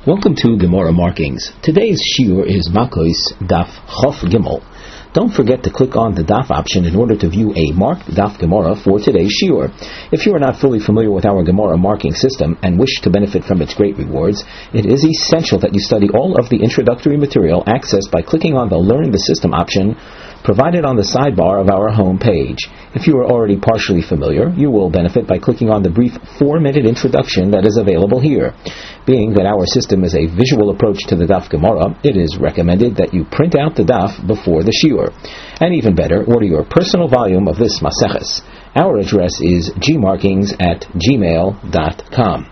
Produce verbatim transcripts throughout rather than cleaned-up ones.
Welcome to Gemara Markings. Today's shiur is Makos Daf Chof Gimel. Don't forget to click on the Daf option in order to view a marked Daf Gemara for today's shiur. If you are not fully familiar with our Gemara marking system and wish to benefit from its great rewards, it is essential that you study all of the introductory material accessed by clicking on the Learn the System option provided on the sidebar of our home page. If you are already partially familiar, you will benefit by clicking on the brief four-minute introduction that is available here. Being that our system is a visual approach to the Daf Gemara, it is recommended that you print out the Daf before the shiur. And even better, order your personal volume of this Maseches. Our address is gmarkings at gmail dot com.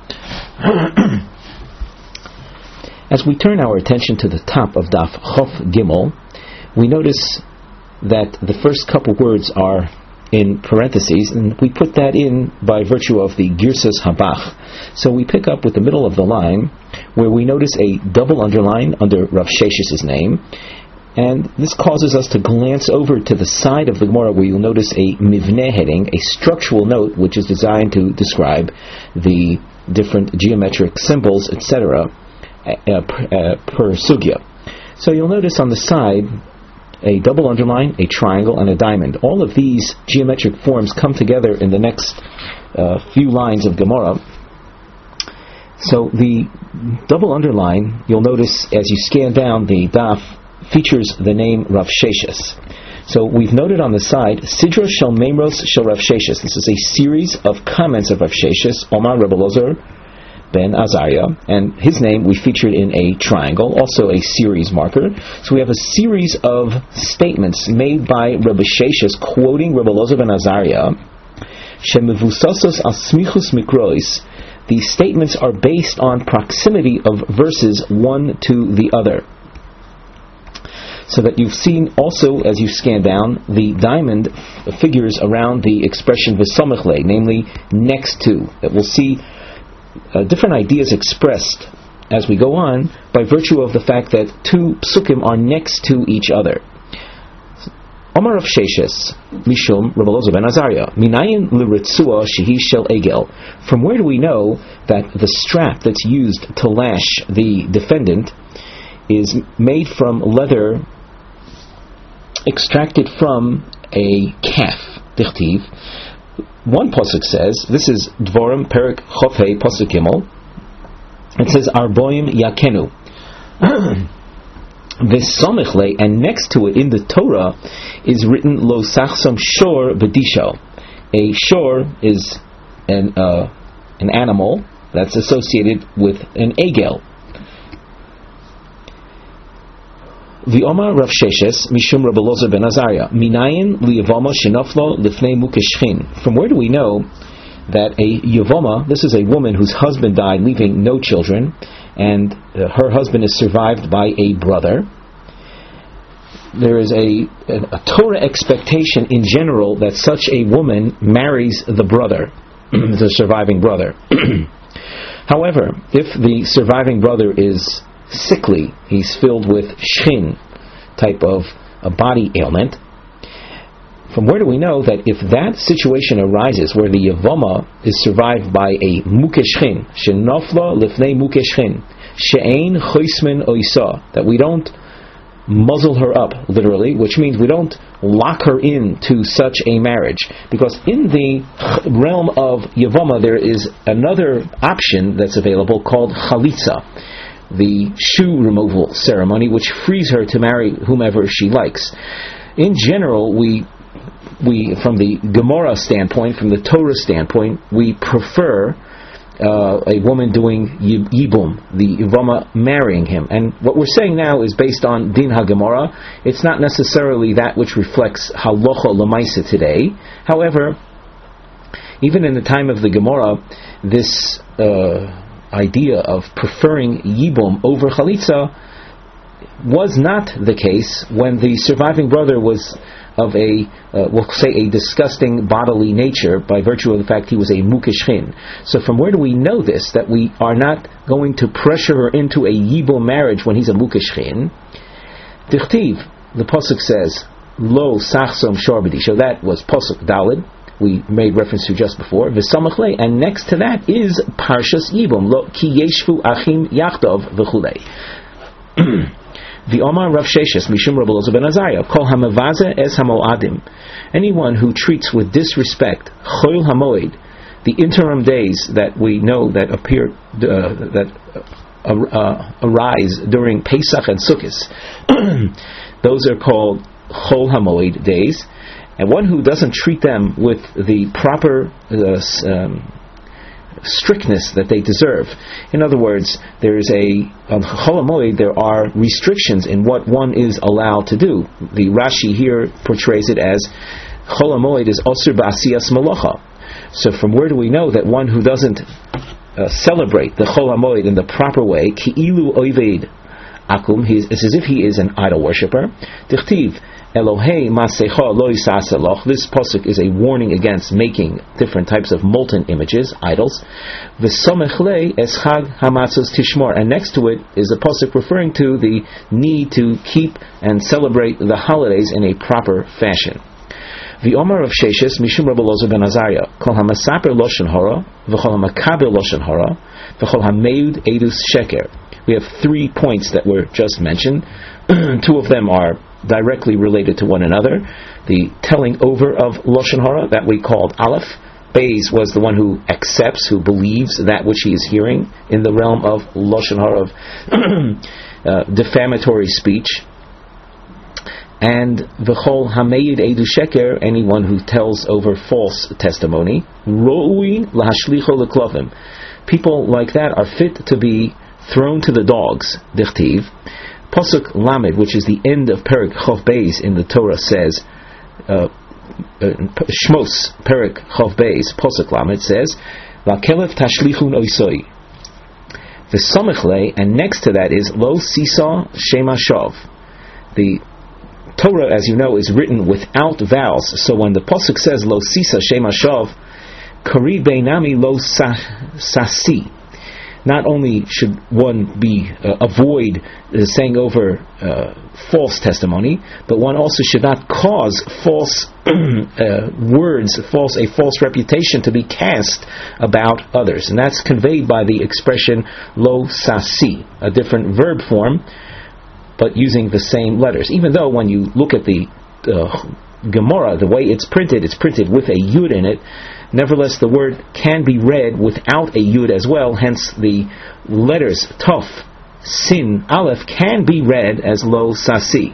As we turn our attention to the top of Daf Chof Gimel, we notice that the first couple words are in parentheses, and we put that in by virtue of the Girsas Habach. So we pick up with the middle of the line, where we notice a double underline under Rav Shesh's name, and this causes us to glance over to the side of the Gemara, where you'll notice a mivneh heading, a structural note which is designed to describe the different geometric symbols, et cetera, uh, per, uh, per sugya. So you'll notice on the side a double underline, a triangle, and a diamond. All of these geometric forms come together in the next uh, few lines of Gemara. So the double underline, you'll notice as you scan down the daf, features the name Rav Sheshes. So we've noted on the side, Sidra Shel Meimros Shel Rav Sheshes. This is a series of comments of Rav Sheshes, Omar Rebbe Elazar ben Azariah, and his name we featured in a triangle, also a series marker. So we have a series of statements made by Rebbe Sheshes quoting Rebbe Elazar ben Azariah. Shemevusasos al smichus mikrois. These statements are based on proximity of verses one to the other. So that you've seen also, as you scan down, the diamond f- figures around the expression v'samech le, namely next to. That we'll see Uh, different ideas expressed as we go on by virtue of the fact that two psukim are next to each other. Omar Rav Sheshes, Mishum Rebbe Elazar ben Azariah, Minayin l'ritzua shehi shel egel. From where do we know that the strap that's used to lash the defendant is made from leather extracted from a calf? Dichtiv. One pasuk says, this is Dvorim Perik Chofei pasuk Gimel. It says Arboim Yakenu. V'samichle, and next to it in the Torah is written Lo Sachsam Shor B'Disho. A shor is an uh, an animal that's associated with an egel. V'omar Rav Sheshes Mishum Rebbe Elazar ben Azariah Minayin liyavoma shenaflo lifnei mukeshchin. From where do we know that a yavoma, this is a woman whose husband died leaving no children, and uh, her husband is survived by a brother? There is a, a, a Torah expectation in general that such a woman marries the brother, the surviving brother. However, if the surviving brother is sickly, he's filled with shin, type of a body ailment, from where do we know that if that situation arises where the yavama is survived by a mukeshchin, shenafla lifnei mukeshchin, she'ein choismin oisa, that we don't muzzle her up, literally, which means we don't lock her into such a marriage, because in the realm of yavama there is another option that's available called chalitza, the shoe removal ceremony, which frees her to marry whomever she likes. In general, we we from the Gemara standpoint, from the Torah standpoint, we prefer uh, a woman doing yibum, the yivama marrying him. And what we're saying now is based on din ha-Gemara. It's not necessarily that which reflects halacha l'maisa today. However, even in the time of the Gemara, this uh, idea of preferring yibum over chalitza was not the case when the surviving brother was of a, uh, we'll say, a disgusting bodily nature by virtue of the fact he was a mukeshchin. So from where do we know this, that we are not going to pressure her into a yibum marriage when he's a mukeshchin? Dichtiv, the pasuk says, Lo sachsom shor b'disho. That was pasuk dalid. we made reference to just before, v'samach lei, and next to that is Parshas Yibum, lo ki yeshvu achim yachdov v'chulei. The Omar Rav Sheshes Mishum Rabbi Elazar ben Azariah Kol hamavaze es hamoadim. Anyone who treats with disrespect Chol hamoed, the interim days that we know that appear uh, that uh, uh, arise during Pesach and Sukkot, those are called Chol hamoed days, and one who doesn't treat them with the proper uh, um, strictness that they deserve. In other words, there is a on Chol HaMoed there are restrictions in what one is allowed to do. The Rashi here portrays it as Chol HaMoed is Osir Ba'asiyas Malacha. So from where do we know that one who doesn't uh, celebrate the Chol HaMoed in the proper way, Ki'ilu Oived Akum, it's as if he is an idol worshipper. Dichtiv Elohei Masecha Lo Yisasaloch. This pasuk is a warning against making different types of molten images, idols. V'samech lei es Chag Hamatzos Tishmor, and next to it is a pasuk referring to the need to keep and celebrate the holidays in a proper fashion. The Omar of Sheshes Mishum Rabbi Elazar ben Azariah Kol Hamasaper Loshen Hora v'Chol Hamakaber Loshen Hora v'Chol Hameud Edus Sheker. We have three points that were just mentioned. Two of them are directly related to one another. The telling over of Loshen Hora, that we called Aleph. Beis was the one who accepts, who believes that which he is hearing in the realm of Loshen Hora, of uh, defamatory speech. And V'chol Hameid Edu Sheker, anyone who tells over false testimony. Ro'ui Lahashlicho Leklovim. People like that are fit to be thrown to the dogs. Dichtiv. Pasuk Lamed, which is the end of Perek Chof Beis in the Torah, says, uh, uh, Shmos Perek Chof Beis, Pasuk Lamed says, V'kelef tashlichun oisoi. V'samech lei, and next to that is Lo Sisa Shema Shav. The Torah, as you know, is written without vowels, so when the Pasuk says Lo Sisa Shema Shav, Kari Beinami Lo Sasi. Not only should one be uh, avoid uh, saying over uh, false testimony, but one also should not cause false uh, words, false a false reputation to be cast about others, and that's conveyed by the expression lo sasi, a different verb form, but using the same letters. Even though when you look at the uh, Gemara, the way it's printed, it's printed with a yud in it. Nevertheless, the word can be read without a yud as well. Hence, the letters taf, sin, aleph can be read as lo sasi.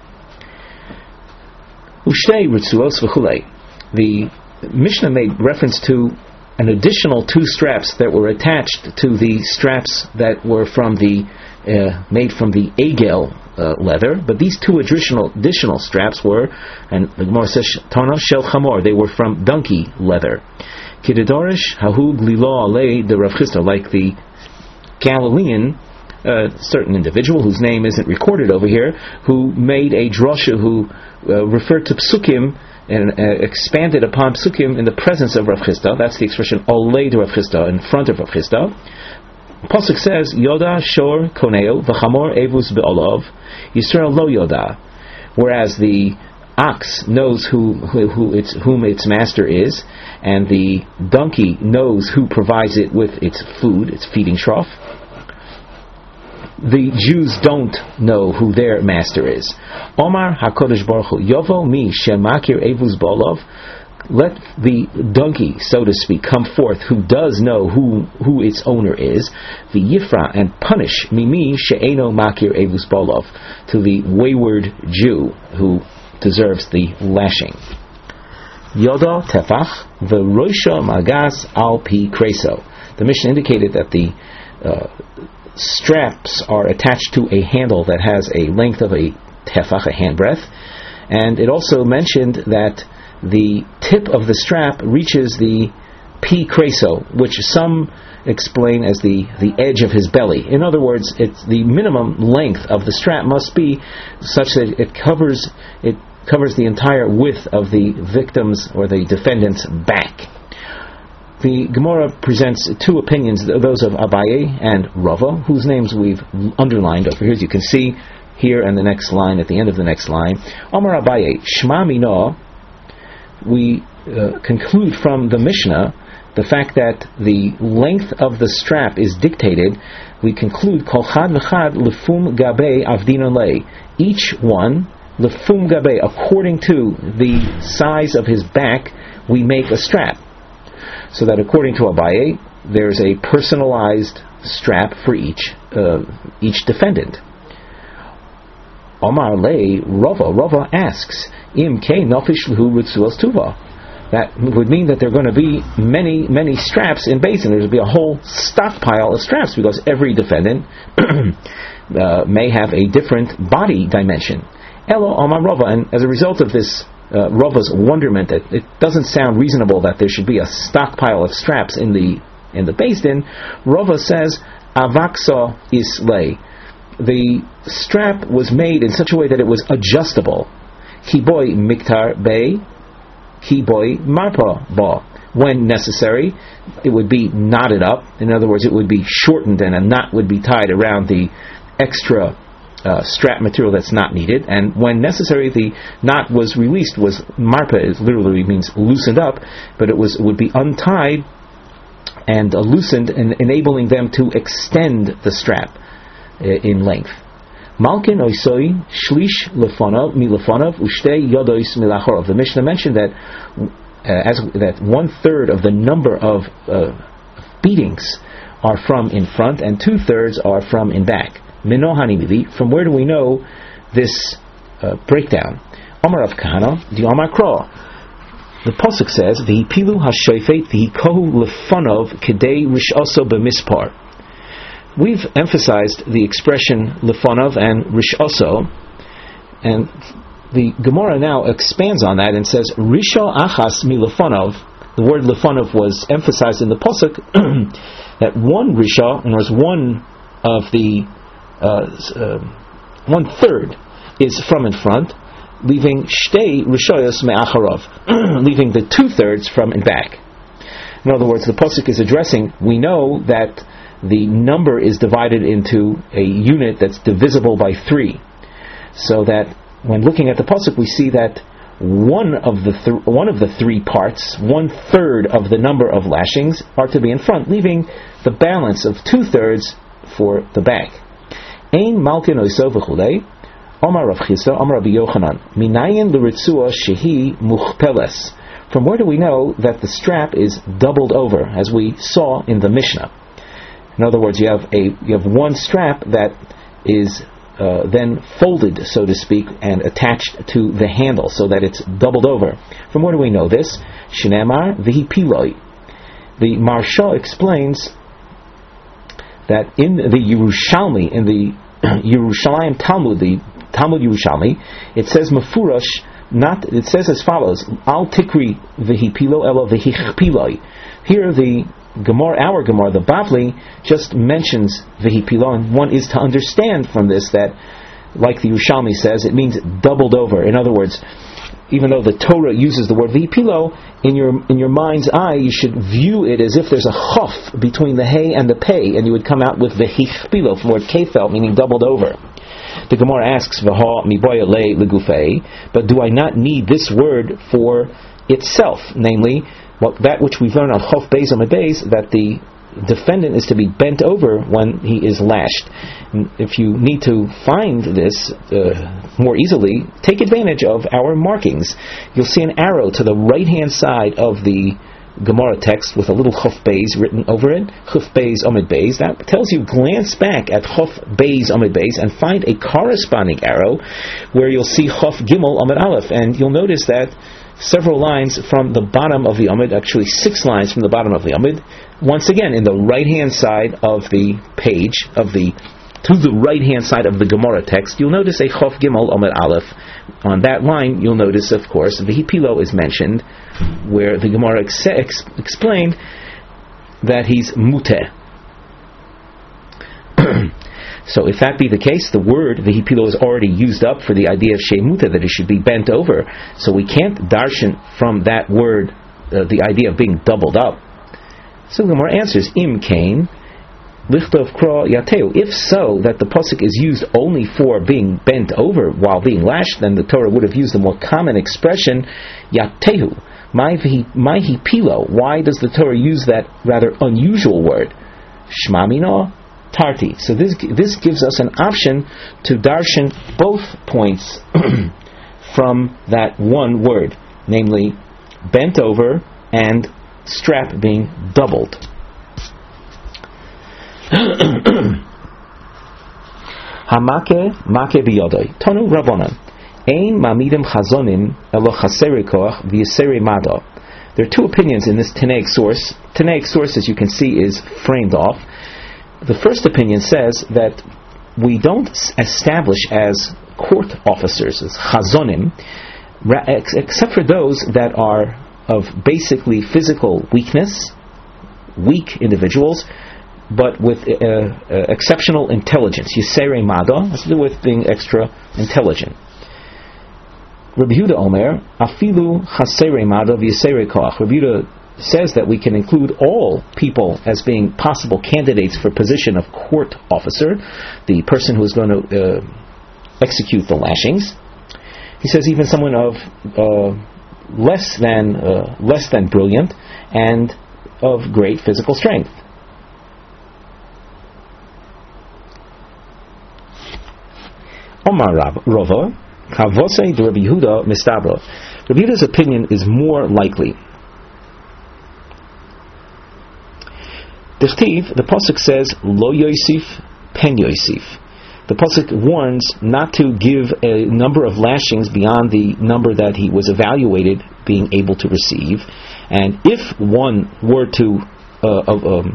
Ushtei ritzuos v'chulei. The Mishnah made reference to an additional two straps that were attached to the straps that were from the uh, made from the egel uh, leather, but these two additional additional straps were, and the Gemara says, Tana shel chamor, they were from donkey leather. Kididorish hahu glilo alei de Rav Chisda, like the Galilean, a uh, certain individual whose name isn't recorded over here, who made a drasha, who uh, referred to psukim and uh, expanded upon psukim in the presence of Rav Chisda. That's the expression olei de Rav Chisda, in front of Rav Chisda. Pasuk says, Yoda shor koneo v'chamor evus be'olav Yisrael lo yoda, whereas the ox knows who, who, who its, whom its master is, and the donkey knows who provides it with its food, its feeding trough. The Jews don't know who their master is. Omar HaKadosh Baruch Hu, Yovo mi shemakir evus be'olav. Let the donkey, so to speak, come forth who does know who who its owner is, the Yifra, and punish Mimi she'eno makir evus bolov, to the wayward Jew who deserves the lashing. Yoda tefach v'roisha magas al pi kreso. The Mishnah indicated that the uh, straps are attached to a handle that has a length of a tefach, a handbreadth, and it also mentioned that the tip of the strap reaches the pi kreso, which some explain as the, the edge of his belly. In other words, it's the minimum length of the strap must be such that it covers it covers the entire width of the victim's or the defendant's back. The Gemara presents two opinions, those of Abaye and Rava, whose names we've underlined over here, as you can see here in the next line, at the end of the next line. Amar Abaye, Shma Mino. We uh, conclude from the Mishnah, the fact that the length of the strap is dictated, we conclude kol chad v'chad lefum gabe avdinon lei. Each one, lefum gabe, according to the size of his back, we make a strap. So that according to Abaye, there's a personalized strap for each uh, each defendant. Omar lei Rava. Rava asks, Im kei nafish lehu ritzuas tuva. That would mean that there are going to be many, many straps in Beis Din. There will be a whole stockpile of straps because every defendant uh, may have a different body dimension. Elo Omar Rava, and as a result of this, uh, Rava's wonderment that it doesn't sound reasonable that there should be a stockpile of straps in the in the Beis Din, Rava says, Avaksa is lei. The strap was made in such a way that it was adjustable. Kiboy miktar bei. Kiboy marpa ba. When necessary, it would be knotted up. In other words, it would be shortened and a knot would be tied around the extra uh, strap material that's not needed. And when necessary, the knot was released. Was marpa, it literally means loosened up, but it was it would be untied and uh, loosened, and enabling them to extend the strap uh, in length. Malkin oisoi shlish lefonov mi lefonov ushtei yodois milachorov. The Mishnah mentioned that uh, as that one third of the number of uh, beatings are from in front and two thirds are from in back. Minohani mili. From where do we know this uh, breakdown? Amar of Kahana di Amar Kro. The pasuk says v'hipilu hashofet v'hikohu lefonov kedei rishoso b'mispar. We've emphasized the expression lefonov and rishoso, and the Gemara now expands on that and says risho achas mi lefonov. The word lefonov was emphasized in the pasuk that one risha, and there's one of the uh, uh, one third is from in front, leaving shtei rishoyos me'acharov, leaving the two thirds from in back. In other words, the pasuk is addressing. We know that the number is divided into a unit that's divisible by three, so that when looking at the pasuk, we see that one of the th- one of the three parts, one third of the number of lashings, are to be in front, leaving the balance of two thirds for the back. Ein malkin oiso v'chulei. Omar Rav Chisda, Omar Rabbi Yochanan, Minayin l'ritzua shehi muchpeles. From where do we know that the strap is doubled over, as we saw in the Mishnah? In other words, you have a you have one strap that is uh, then folded, so to speak, and attached to the handle, so that it's doubled over. From where do we know this? Shneimar v'hipiloi. The Maharsha explains that in the Yerushalmi, in the Yerushalayim Talmud, the Talmud Yerushalmi, it says mafurash. Not it says as follows: Al tikri v'hipilo elo v'hichpiloi. Here the Gemara, our Gemara, the Bavli, just mentions v'hipilo, and one is to understand from this that, like the Yerushalmi says, it means doubled over. In other words, even though the Torah uses the word v'hipilo, in your in your mind's eye, you should view it as if there's a chaf between the hey and the pei, and you would come out with v'hichpilo from word kefel, meaning doubled over. The Gemara asks, "V'ha miboya le legufei," but do I not need this word for itself? Namely, well, that which we've learned on Chof Beis Amud Beis, that the defendant is to be bent over when he is lashed. And if you need to find this uh, more easily, take advantage of our markings. You'll see an arrow to the right-hand side of the Gemara text with a little Chof Beis written over it, Chof Beis Amud Beis. That tells you, glance back at Chof Beis Amud Beis and find a corresponding arrow where you'll see Chof Gimel Amud Aleph, and you'll notice that several lines from the bottom of the Amud, actually six lines from the bottom of the Amud, once again in the right-hand side of the page, of the to the right-hand side of the Gemara text, you'll notice a Chof Gimel Amud Aleph. On that line, you'll notice, of course, V'hipilo is mentioned, where the Gemara ex- ex- explained that he's muteh. So if that be the case, the word v'hipilo is already used up for the idea of shemuta, that it should be bent over. So we can't darshan from that word uh, the idea of being doubled up. So the Gemara answers, Im kain lichtov kro yateu. If so, that the pasuk is used only for being bent over while being lashed, then the Torah would have used the more common expression yatehu. Maihi pilo. Why does the Torah use that rather unusual word? Shmamino tarti. So this this gives us an option to darshan both points from that one word, namely bent over and strap being doubled. Hamake make biyodoi. Tonu Rabbanan. Ein mamidim chazonim elo chaseri koach v'yiseri mado. There are two opinions in this Tanaic source. Tanaic source, as you can see, is framed off. The first opinion says that we don't establish as court officers, as chazonim, except for those that are of basically physical weakness, weak individuals, but with uh, uh, exceptional intelligence. Yisere mado has to do with being extra intelligent. Rabbi Yehuda Omer, afilu chasere mado v'yisere koach. Rabbi Yehuda says that we can include all people as being possible candidates for position of court officer, the person who is going to uh, execute the lashings. He says even someone of uh, less than uh, less than brilliant and of great physical strength. Omar Rava, Kavosei de Rabbi Yehuda Mistabro. Rabbi Yehuda's opinion is more likely. Dichtiv, the pasuk says, Lo Yosif, Pen Yosif. The pasuk warns not to give a number of lashings beyond the number that he was evaluated being able to receive. And if one were to uh, um,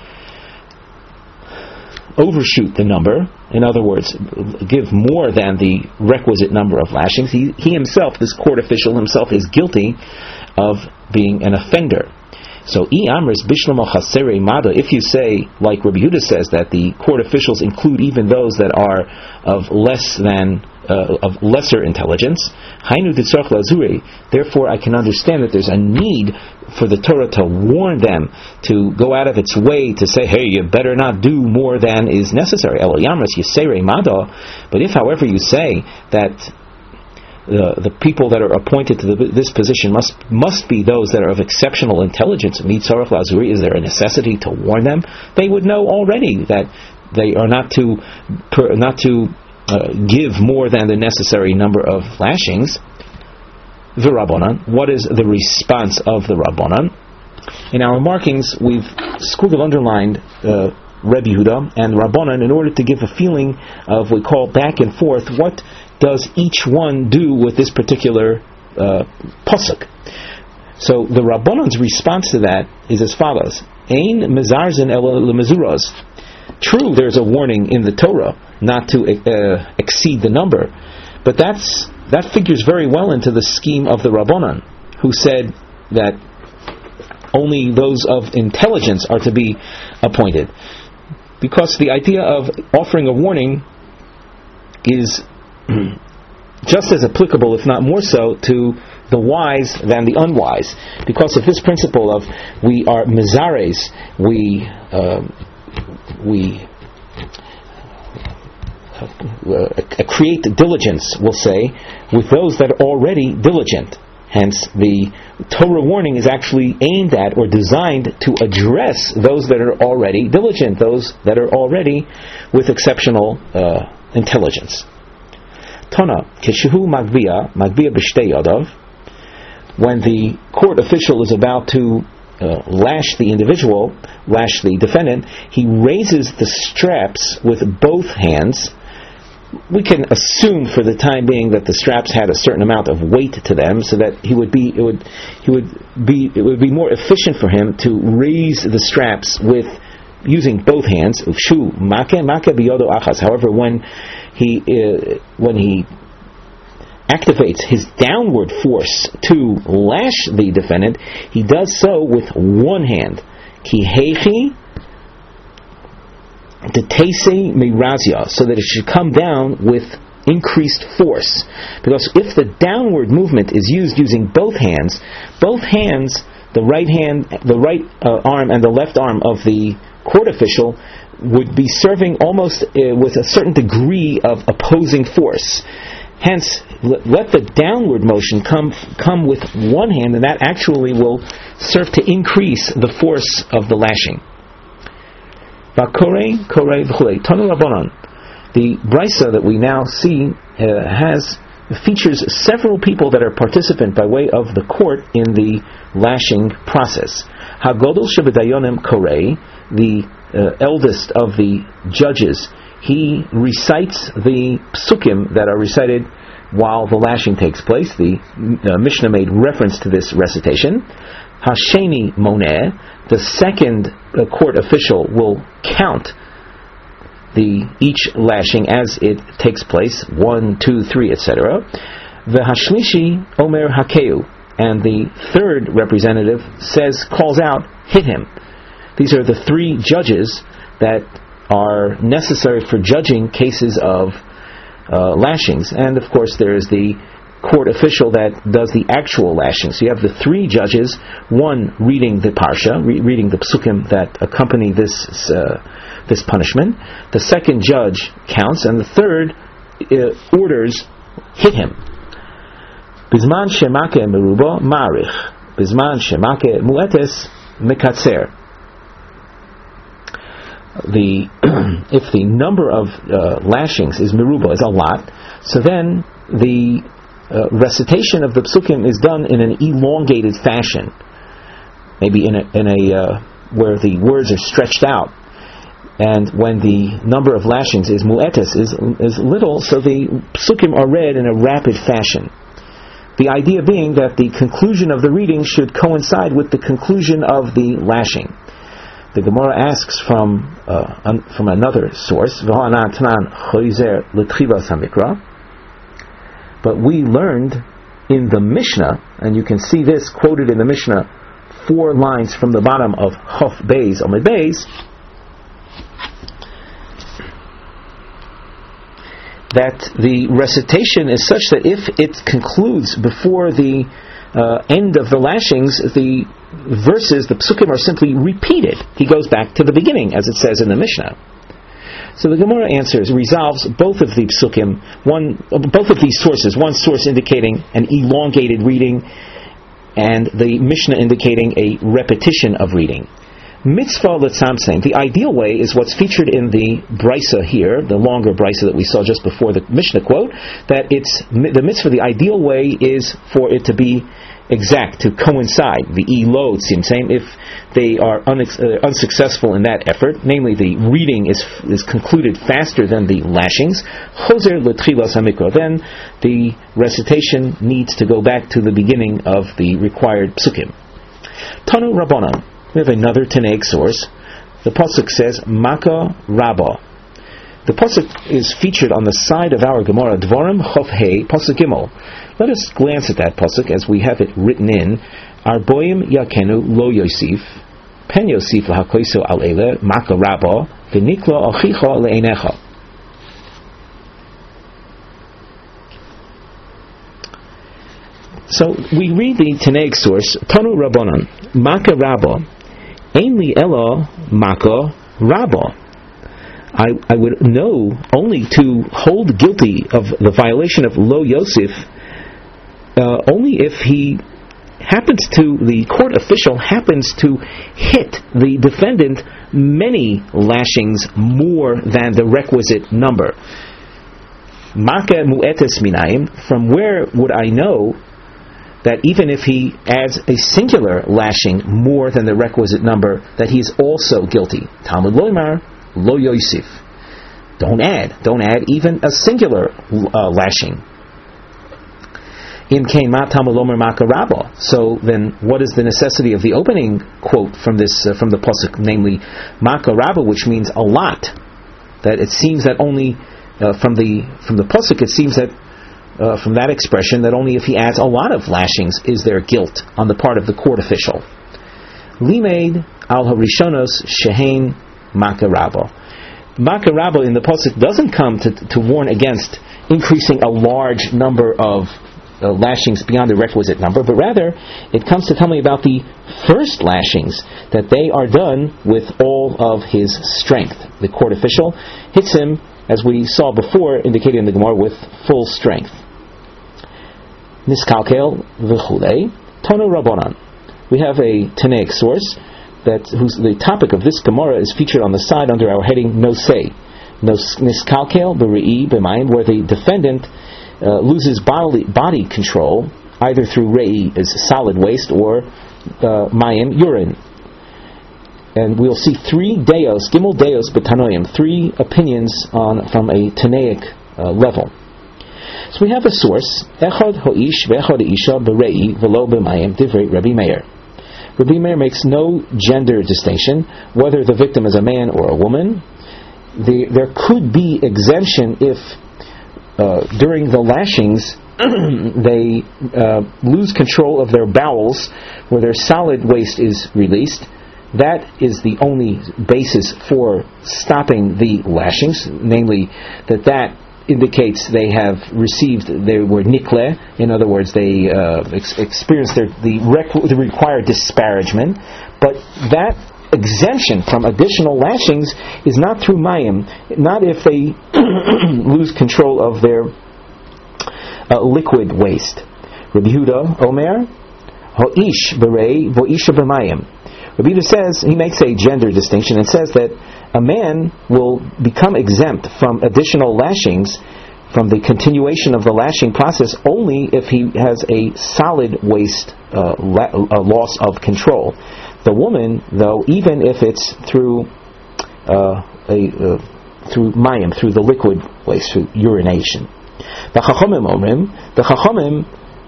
overshoot the number, in other words, give more than the requisite number of lashings, he, he himself, this court official himself, is guilty of being an offender. So, if you say, like Rabbi Yehuda says, that the court officials include even those that are of less than, uh, of lesser intelligence, therefore I can understand that there's a need for the Torah to warn them, to go out of its way to say, hey, you better not do more than is necessary. But if, however, you say that The, the people that are appointed to the, this position must must be those that are of exceptional intelligence. Mitzarach lazuri, is there a necessity to warn them? They would know already that they are not to per, not to uh, give more than the necessary number of lashings. The Rabbanan. What is the response of the Rabbanan? In our markings, we've squiggled underlined uh, Rebbe Yehuda and Rabbanan in order to give a feeling of, we call back and forth, what does each one do with this particular uh, pasuk? So the Rabbanan's response to that is as follows: Ein mezarzen ela lemezuros. True, there's a warning in the Torah not to uh, exceed the number, but that's that figures very well into the scheme of the Rabbanan, who said that only those of intelligence are to be appointed, because the idea of offering a warning is just as applicable, if not more so, to the wise than the unwise. Because of this principle of we are mezares, we uh, we uh, create diligence, we'll say, with those that are already diligent. Hence, the Torah warning is actually aimed at or designed to address those that are already diligent, those that are already with exceptional uh, intelligence. Tana, Keshehu Magbiya, Magbiya B'shtei Yadav, when the court official is about to uh, lash the individual, lash the defendant, he raises the straps with both hands. We can assume for the time being that the straps had a certain amount of weight to them, so that he would be, it would, he would be, it would be more efficient for him to raise the straps with using both hands. Shu make make biyodo achas. However, when he uh, when he activates his downward force to lash the defendant, he does so with one hand. Ki heichi detese mirazia, so that it should come down with increased force. Because if the downward movement is used using both hands, both hands, the right hand, the right uh, arm, and the left arm of the court official would be serving almost uh, with a certain degree of opposing force. Hence, let the downward motion come come with one hand, and that actually will serve to increase the force of the lashing. The brisa that we now see uh, has features several people that are participant by way of the court in the lashing process. Hagodol Shebedayonim Korei, the uh, eldest of the judges, he recites the psukim that are recited while the lashing takes place. The uh, Mishnah made reference to this recitation. Hasheni Moneh, the second uh, court official will count the each lashing as it takes place, one, two, three, et cetera. The Hashlishi Omer Hakeu, and the third representative says, calls out, hit him. These are the three judges that are necessary for judging cases of uh, lashings. And of course there is the court official that does the actual lashing. So you have the three judges, one reading the parsha, re- reading the psukim that accompany this uh, this punishment. The second judge counts, and the third uh, orders, hit him. Bizman shemake merubo marich, bizman shemake muetes mekatzer. The if the number of uh, lashings is meruba, is a lot, so then the uh, recitation of the psukim is done in an elongated fashion, maybe in a, in a uh, where the words are stretched out, and when the number of lashings is mu'etes, is is little, so the psukim are read in a rapid fashion. The idea being that the conclusion of the reading should coincide with the conclusion of the lashing. The Gemara asks from uh, un, from another source, but we learned in the Mishnah, and you can see this quoted in the Mishnah, four lines from the bottom of Chof Beis Amud Beis, that the recitation is such that if it concludes before the uh, end of the lashings, the verses, the psukim, are simply repeated. He goes back to the beginning, as it says in the Mishnah. So the Gemara answers, resolves both of the psukim, one, both of these sources, one source indicating an elongated reading, and the Mishnah indicating a repetition of reading. Mitzvah l'tzamtzem, the ideal way is what's featured in the brisa here, the longer brisa that we saw just before the Mishnah quote, that it's the mitzvah, the ideal way is for it to be exact, to coincide, the elo tzimtzem, if they are unex- uh, unsuccessful in that effort, namely the reading is is concluded faster than the lashings, choser l'tchilas hamikra, then the recitation needs to go back to the beginning of the required psukim. Tanu Rabbanan, we have another Tanaic source. The pasuk says, Maka Rabba. The pasuk is featured on the side of our Gemara, Dvarim Chof Hei, pasuk Gimel. Let us glance at that pasuk as we have it written in, Arboim Yakenu Lo Yosif, Pen Yosif Lahakoiso Al Ele, Maka Rabba, V'niklo Achicha Le'enecha. So we read the Tanaic source, Tanu Rabbanan, Maka Rabba, Ainli Elo Maka Rabba. I, I would know only to hold guilty of the violation of Lo Yosef uh, only if he happens to, the court official happens to hit the defendant many lashings more than the requisite number. Maka mu'etes minayim, from where would I know that even if he adds a singular lashing more than the requisite number, that he is also guilty? Talmud Loimar, Lo Yosef. Don't add. Don't add even a singular uh, lashing. Im kein ma Talmud Lomer Maka Rabba. So then, what is the necessity of the opening quote from this uh, from the pasuk, namely Maka Rabba, which means a lot? That it seems that only uh, from the from the pasuk, it seems that Uh, from that expression, that only if he adds a lot of lashings is there guilt on the part of the court official. Limeid al harishonos shehein makarabo. Makarabo in the pasuk doesn't come to, to warn against increasing a large number of uh, lashings beyond the requisite number, but rather it comes to tell me about the first lashings, that they are done with all of his strength. The court official hits him, as we saw before, indicated in the Gemara, with full strength. niskalkel v'chulei, tono rabbanan. We have a Tanaic source that whose the topic of this Gemara is featured on the side under our heading No Say. No niskalkel b're'i b'mayim, where the defendant uh, loses bodily body control either through re'i, as solid waste, or uh, mayim, urine. And we'll see three deos, gimel deos b'tanoim, three opinions on from a Tanaic uh, level. So we have a source, echad ho'ish ve'echad isha b're'i v'lo b'mayim, divrei Rabbi Meir. Rabbi Meir makes no gender distinction, whether the victim is a man or a woman. The, there could be exemption if uh, during the lashings they uh, lose control of their bowels, where their solid waste is released. That is the only basis for stopping the lashings, namely that that indicates they have received, they were nikle, in other words, they uh, ex- experienced their, the, rec- the required disparagement. But that exemption from additional lashings is not through mayim, not if they lose control of their uh, liquid waste. Rabbi Yehuda Omer, ho'ish b'rei v'isha b'mayim. Rabbi Yehuda says, he makes a gender distinction and says that a man will become exempt from additional lashings, from the continuation of the lashing process, only if he has a solid waste uh, la- a loss of control. The woman, though, even if it's through uh, a uh, through mayim, through the liquid waste, through urination. The Chachamim Omrim, the Chachamim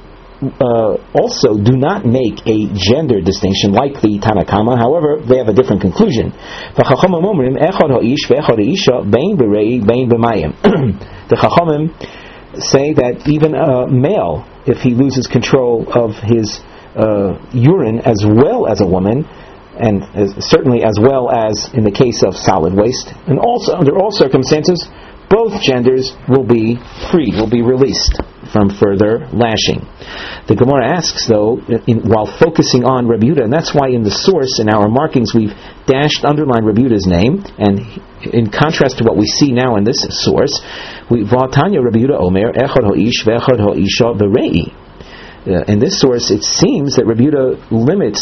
uh, also do not make a gender distinction like the Tanna Kama. However, they have a different conclusion. The Chachamim Omrim, echad ha'ish ve'echad ha'isha bein b'rei bein b'mayim. The Chachamim say that even a male, if he loses control of his Uh, urine as well as a woman, and as, certainly as well as in the case of solid waste, and also under all circumstances, both genders will be freed, will be released from further lashing. The Gemara asks, though, in, while focusing on Rabbi Yehuda, and that's why in the source, in our markings, we've dashed, underlined Rabbi Yehuda's name, and in contrast to what we see now in this source, we V'atanya Rabbi Yehuda Omer, echad ho'ish ve'echad ha'isha b're'i. Uh, in this source, it seems that Rabbi Yehuda limits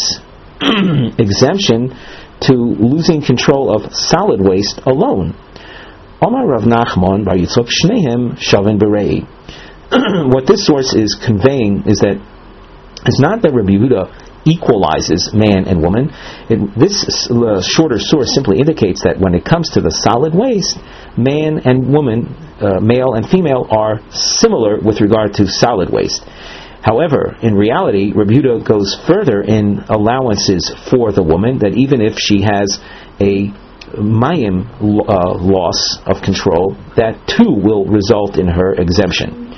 exemption to losing control of solid waste alone. Omar Rav Nachman Bar Yitzchok Shnehem Shavin Berei. What this source is conveying is that it's not that Rabbi Yehuda equalizes man and woman. It, this uh, shorter source simply indicates that when it comes to the solid waste, man and woman, uh, male and female, are similar with regard to solid waste. However, in reality, Rabbi Yehuda goes further in allowances for the woman, that even if she has a mayim uh, loss of control, that too will result in her exemption.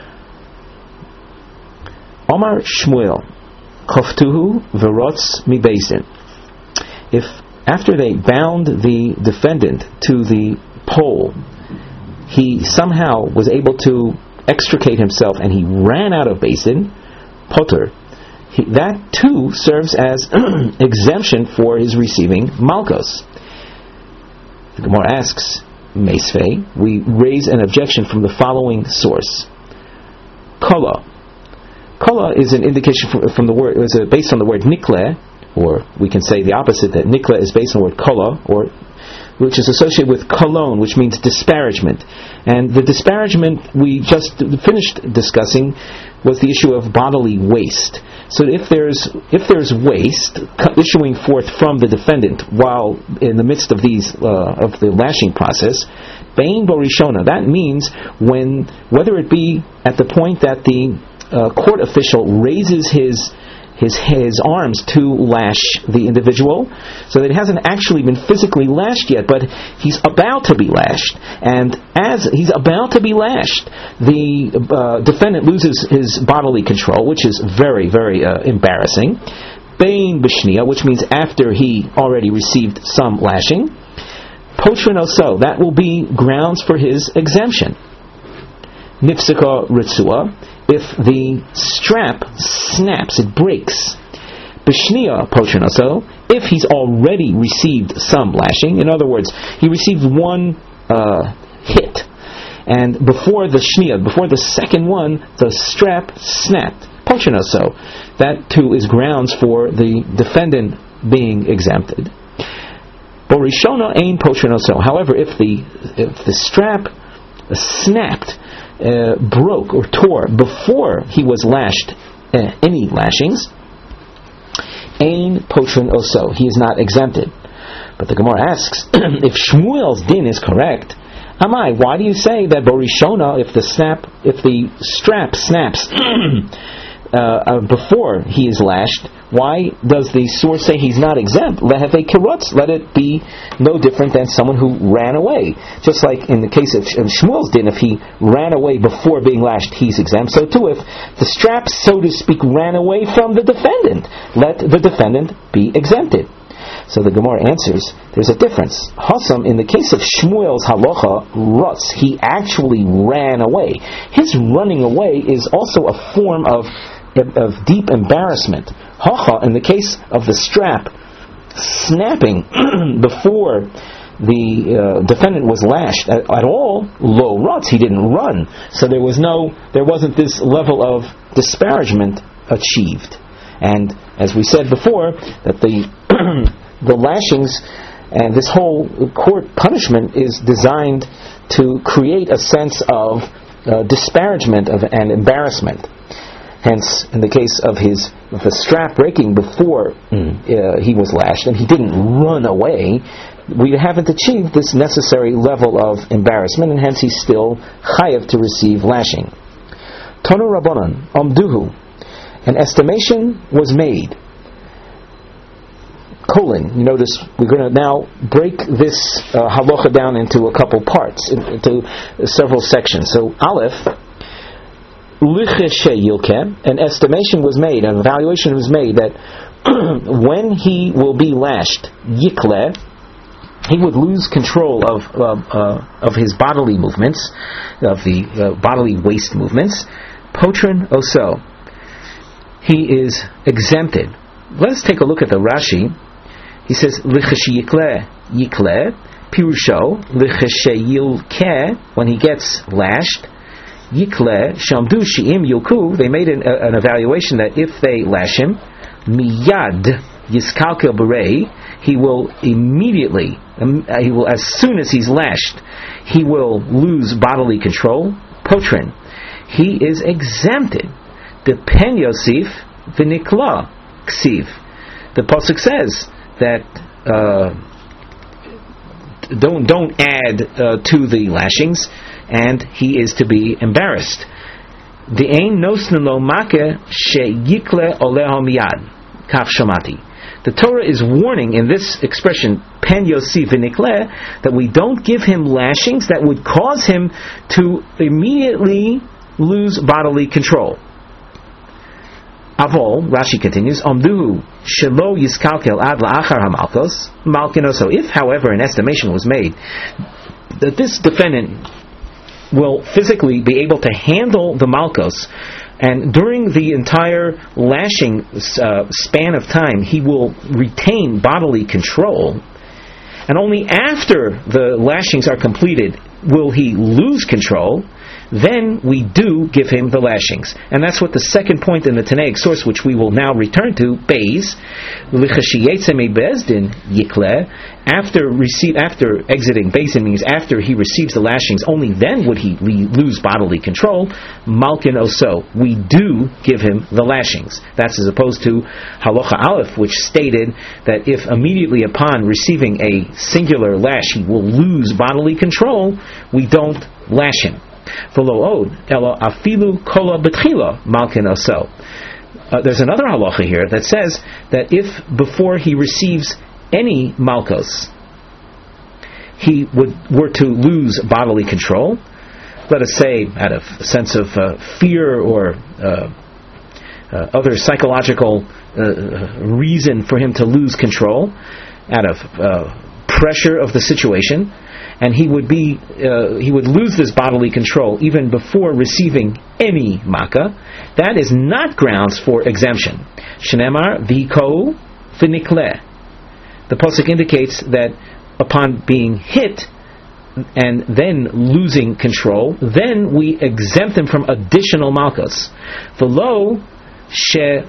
Omar Shmuel, Koftuhu Verotz Mi Beisin. If after they bound the defendant to the pole, he somehow was able to extricate himself and he ran out of Beisin, Potter, he, that too serves as exemption for his receiving Malkos. The Gemara asks, Meisvei, we raise an objection from the following source. Kola. Kola is an indication from, from the word, is based on the word nikle, or we can say the opposite, that nikle is based on the word kola, or which is associated with kolon, which means disparagement. And the disparagement we just finished discussing was the issue of bodily waste. So if there's if there's waste issuing forth from the defendant while in the midst of these uh, of the lashing process, bein borishona, that means when, whether it be at the point that the uh, court official raises his His, his arms to lash the individual, so that it hasn't actually been physically lashed yet, but he's about to be lashed. And as he's about to be lashed, the uh, defendant loses his bodily control, which is very, very uh, embarrassing. Bein b'shnia, which means after he already received some lashing. Potrin oso, that will be grounds for his exemption. Nifsika ritzua, if the strap snaps, it breaks. B'shnia potrinaso, if he's already received some lashing, in other words, he received one uh, hit, and before the shnia, before the second one, the strap snapped. Pochino, so that too is grounds for the defendant being exempted. Borishona ain pochino, so. However, if the if the strap snapped, uh, broke or tore before he was lashed, uh, any lashings, ain pochon oso, he is not exempted. But the Gemara asks, if Shmuel's din is correct, Amai, why do you say that Borishona, if the snap, if the strap snaps uh, uh, before he is lashed, why does the source say he's not exempt? Leheve kirutz, let it be no different than someone who ran away. Just like in the case of Shmuel's din, if he ran away before being lashed, he's exempt. So too, if the strap, so to speak, ran away from the defendant, let the defendant be exempted. So the Gemara answers, there's a difference. Hasam, in the case of Shmuel's halacha, rutz, he actually ran away. His running away is also a form of, of deep embarrassment. Hacha, in the case of the strap snapping before the uh, defendant was lashed at, at all, lo rutz, he didn't run. So there was no, there wasn't this level of disparagement achieved. And as we said before, that the the lashings and this whole court punishment is designed to create a sense of uh, disparagement of and embarrassment. Hence, in the case of his of the strap breaking before uh, he was lashed and he didn't run away, we haven't achieved this necessary level of embarrassment, and hence he's still chayav to receive lashing. Tonu Rabbanan Amduhu, an estimation was made. Colon. You notice we're going to now break this uh, halacha down into a couple parts, into several sections. So Aleph, licheshe yilke, an estimation was made, an evaluation was made that when he will be lashed, yikle, he would lose control of uh, uh, of his bodily movements, of the uh, bodily waist movements. Potrin oso, he is exempted. Let's take a look at the Rashi. He says, Licheshi yikle, yikle, pirusho, licheshe yilke, when he gets lashed, yikle, shamdu shi'im yilku, they made an, uh, an evaluation that if they lash him, miyad yiskalkel berei, he will immediately, um, he will, as soon as he's lashed, he will lose bodily control. Potrin, he is exempted. The pen yosif v'nikla ksiv. The pasuk says that uh, don't don't add uh, to the lashings, and he is to be embarrassed. The ein nosnu lo make sheyikle oleho miyad kaf shamati. The Torah is warning in this expression pen yosif v'nikle that we don't give him lashings that would cause him to immediately lose bodily control. Avol, Rashi continues, Amduhu shelo yiskalkel ad la'achar hamalkos malkino. So if, however, an estimation was made that this defendant will physically be able to handle the malkos, and during the entire lashing uh, span of time he will retain bodily control, and only after the lashings are completed will he lose control, then we do give him the lashings. And that's what the second point in the Tanaic source, which we will now return to, Beis, bezdin yikle, after receive, after exiting Bezdin means after he receives the lashings, only then would he re- lose bodily control. Malkin oso, we do give him the lashings. That's as opposed to Halacha Aleph, which stated that if immediately upon receiving a singular lash he will lose bodily control, we don't lash him. There's another halacha here that says that if before he receives any malkos he would were to lose bodily control, let us say out of a sense of uh, fear or uh, uh, other psychological uh, reason for him to lose control, out of uh, pressure of the situation, and he would be uh, he would lose this bodily control even before receiving any makkah, that is not grounds for exemption. Shenemar v'ko v'nikle. The pasuk indicates that upon being hit, and then losing control, then we exempt him from additional malchus. V'lo she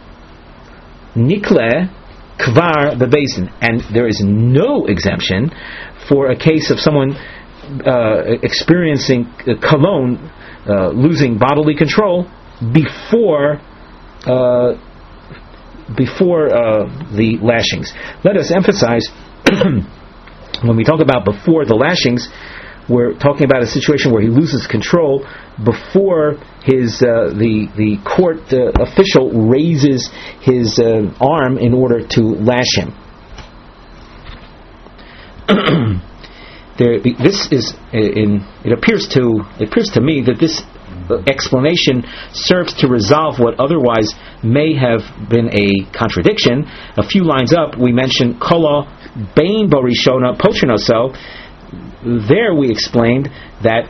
nikle kvar bebeizin, and there is no exemption for a case of someone uh, experiencing kalon, uh, losing bodily control before uh, before uh, the lashings. Let us emphasize, when we talk about before the lashings, we're talking about a situation where he loses control before his uh, the the court uh, official raises his uh, arm in order to lash him. There, this is in. It appears to it appears to me that this explanation serves to resolve what otherwise may have been a contradiction. A few lines up, we mentioned Kola Bain Borishona Potrinoso. There we explained that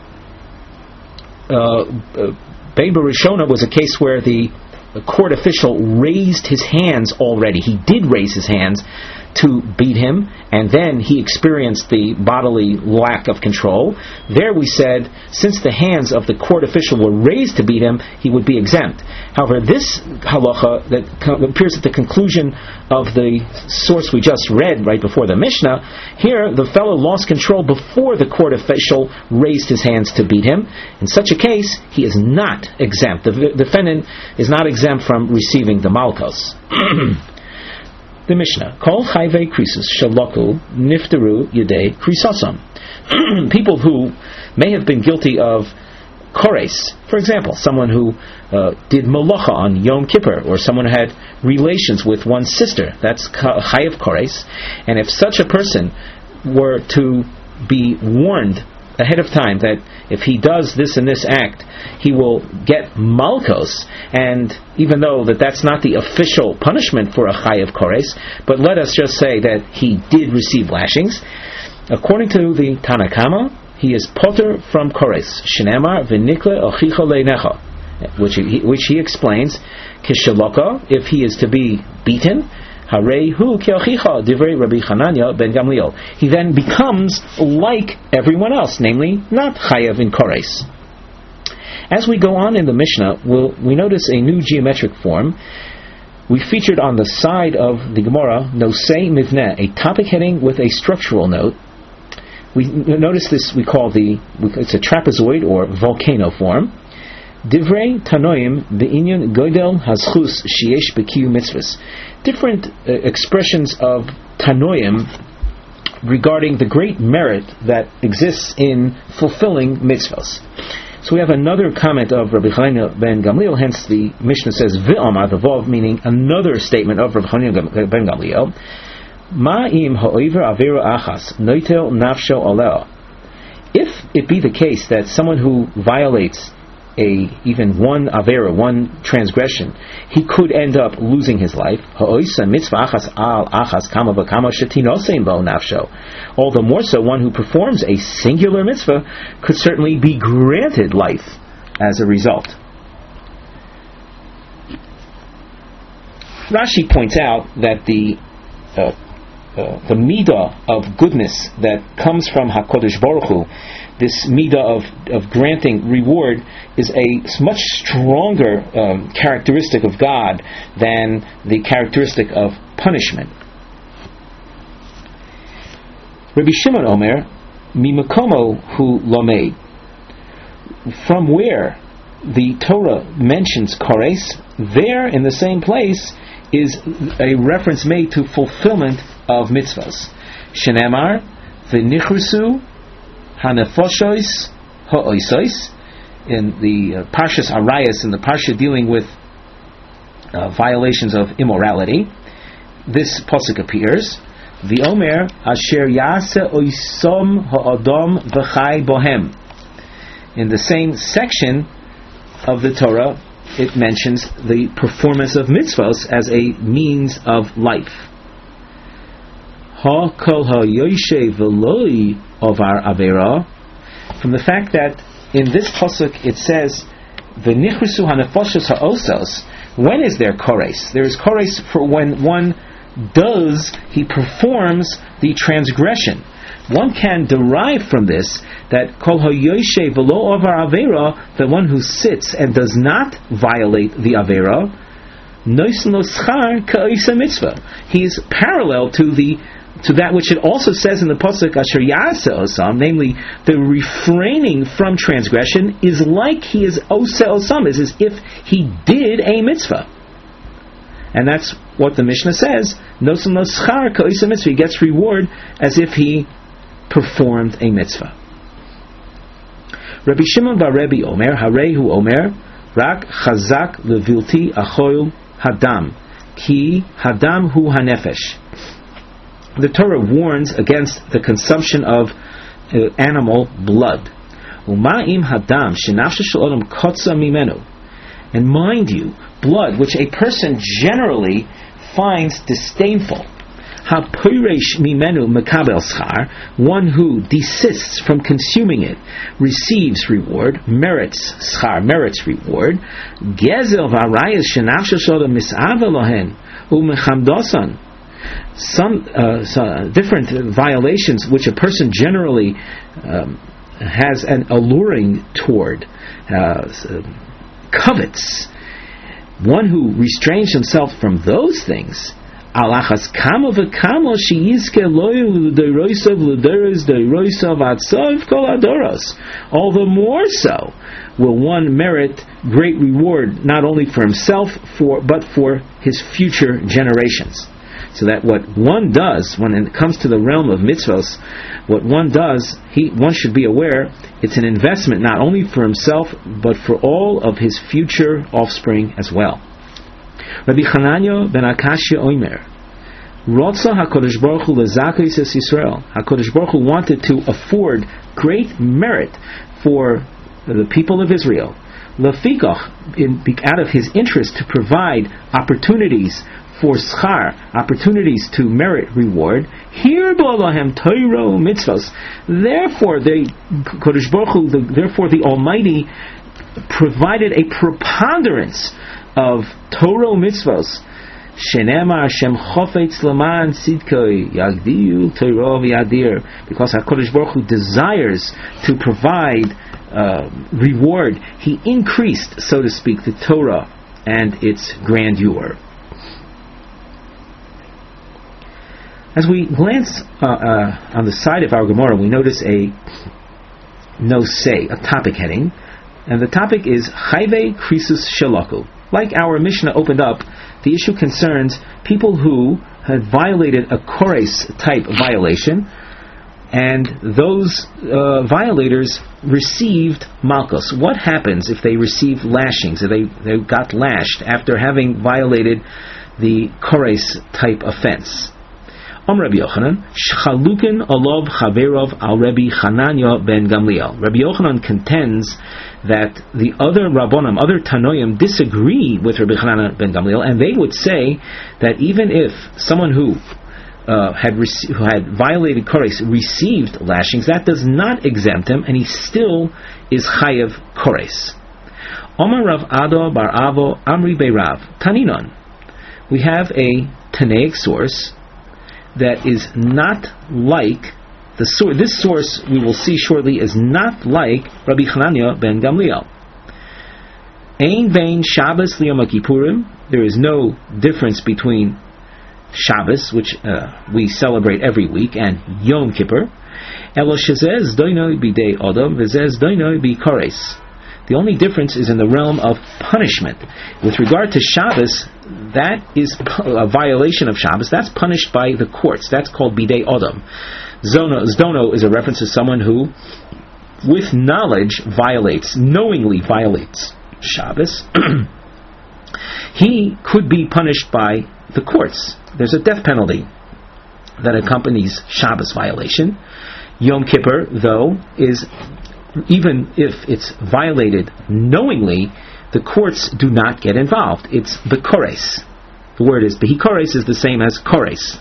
uh, Bain Borishona was a case where the court official raised his hands already. He did raise his hands to beat him, and then he experienced the bodily lack of control. There we said, since the hands of the court official were raised to beat him, he would be exempt. However, this halacha that appears at the conclusion of the source we just read right before the Mishnah, here the fellow lost control before the court official raised his hands to beat him. In such a case, he is not exempt. The defendant is not exempt from receiving the malchus. The Mishnah, Kol Chayvei Krisus Shaloku Niftaru Yudei Krisosam. People who may have been guilty of kores, for example, someone who uh, did malacha on Yom Kippur, or someone who had relations with one's sister, that's Chayav kores. And if such a person were to be warned ahead of time that if he does this and this act, he will get malchus, and even though that that's not the official punishment for a chayav kores, but let us just say that he did receive lashings, according to the Tanna Kama, he is poter from kores. Shenemar v'nikle ochicha leinecha, which he, which he explains, kishalaka, if he is to be beaten, Harehu ke'achicha divrei Rabbi Hananya ben Gamliel. He then becomes like everyone else, namely not chayav in kores. As we go on in the Mishnah, we'll, we notice a new geometric form. We featured on the side of the Gemara Nosei Mivneh, a topic heading with a structural note. We notice this we call the it's a trapezoid or volcano form. Divrei Tanoim be'inyan Godel Hazchus Sheyesh Bekiyu Mitzvahs. Different uh, expressions of Tanoim regarding the great merit that exists in fulfilling mitzvahs. So we have another comment of Rabbi Chanina ben Gamliel, hence the Mishnah says V'omar, the Vav, meaning another statement of Rabbi Chanina ben Gamliel. Ma'im ha'oiver avera achas noitel nafsho aleo. If it be the case that someone who violates a even one avera, one transgression, he could end up losing his life. All the more so, one who performs a singular mitzvah could certainly be granted life as a result. Rashi points out that the uh, uh, the midah of goodness that comes from HaKadosh Baruch Hu, this midah of, of granting reward, is a much stronger um, characteristic of God than the characteristic of punishment. Rabbi Shimon Omer, Mimakomo hu lomeid, from where the Torah mentions kores, there in the same place is a reference made to fulfillment of mitzvahs. Shenemar v'nichrusu hanefoshois ha'oisois, in the uh, Parshas Arayas, in the Parsha dealing with uh, violations of immorality, this pasuk appears. V'omer asher yase oisom ha'adam v'chai bohem. In the same section of the Torah, it mentions the performance of mitzvahs as a means of life. Ha kol ha'yoshe v'loi ovar avera. From the fact that in this pasuk it says v'nichrusu hanefoshes ha'osos. When is there kores? There is kores for when one does he performs the transgression. One can derive from this that kol hayosheh v'lo avar avera, the one who sits and does not violate the avera, noisen lo schar ka'isa mitzvah. He is parallel to the to that which it also says in the pasuk asher yaseh osam, namely the refraining from transgression is like he is oseh osam, is as if he did a mitzvah. And that's what the Mishnah says, noisen lo schar ka'isa mitzvah. He gets reward as if he performed a mitzvah. Rabbi Shimon bar Rebbe Omer, Harehu Omer, Rak Chazak Levilti Achoil Hadam, Ki Hadam Hu Hanefesh. The Torah warns against the consumption of uh, animal blood. Uma'im Hadam Shenafsha Shel Adam Kotza Mimenu. And mind you, blood which a person generally finds disdainful. Ha-Piresh mimenu mekabel schar, one who desists from consuming it receives reward, merits schar, merits reward. Gezel v'arayas shenafsha shoda mis'ava lohen u'mechamdosan. Some uh, so different violations which a person generally um, has an alluring toward, uh, covets. One who restrains himself from those things, alachas kamo v'kamo sheyizke loyu l'deirosav l'deiros deirosav atzov kol adoros. All the more so will one merit great reward, not only for himself, for but for his future generations. So that what one does when it comes to the realm of mitzvos, what one does, he one should be aware it's an investment not only for himself but for all of his future offspring as well. Rabbi Chananya ben Akashya Omer, Rotza HaKadosh Baruch Hu lezakos es Yisrael. HaKadosh Baruch Hu wanted to afford great merit for the people of Israel. Lefikach, in, out of his interest to provide opportunities for schar, opportunities to merit reward. Here b'alahem Torah mitzvos. Therefore, the Kadosh Baruch Hu, the, therefore the Almighty provided a preponderance of Torah mitzvos. Shenemar Shem Chofetz Laman Sidkoi Yagdiu Torah v'Yadir, because HaKadosh Baruch Hu desires to provide uh, reward. He increased, so to speak, the Torah and its grandeur. As we glance uh, uh, on the side of our Gemara, we notice a nosei, a topic heading, and the topic is Chayve Krisus Shelaku. Like our Mishnah opened up, the issue concerns people who had violated a kores type violation, and those uh, violators received malchus. What happens if they receive lashings, if they, they got lashed after having violated the kores type offense? Om Rabbi Yochanan, Shchalukin Olov Chaverov Al Rabbi Chananya ben Gamliel. Rabbi Yochanan contends that the other Rabbonim, other Tanoim, disagree with Rabbi Chananya ben Gamliel, and they would say that even if someone who uh, had rec- who had violated Kores received lashings, that does not exempt him, and he still is Chayev Kores. Omar Rav Ado Bar Avo Amri Beirav Taninon. We have a Tanaic source that is not like the source. This source, we will see shortly, is not like Rabbi Chananya ben Gamliel. Ein vein Shabbos liyom Kippurim. There is no difference between Shabbos, which uh, we celebrate every week, and Yom Kippur. Elo shezeh zdoinoi bidei Adam v'zeh zdoinoi b'Kores. The only difference is in the realm of punishment. With regard to Shabbos, that is a violation of Shabbos. That's punished by the courts. That's called Bidei Odom. Zono, Zdono is a reference to someone who, with knowledge, violates, knowingly violates Shabbos. He could be punished by the courts. There's a death penalty that accompanies Shabbos violation. Yom Kippur, though, is, even if it's violated knowingly, the courts do not get involved. It's bekores. The word is behikores is the same as kores.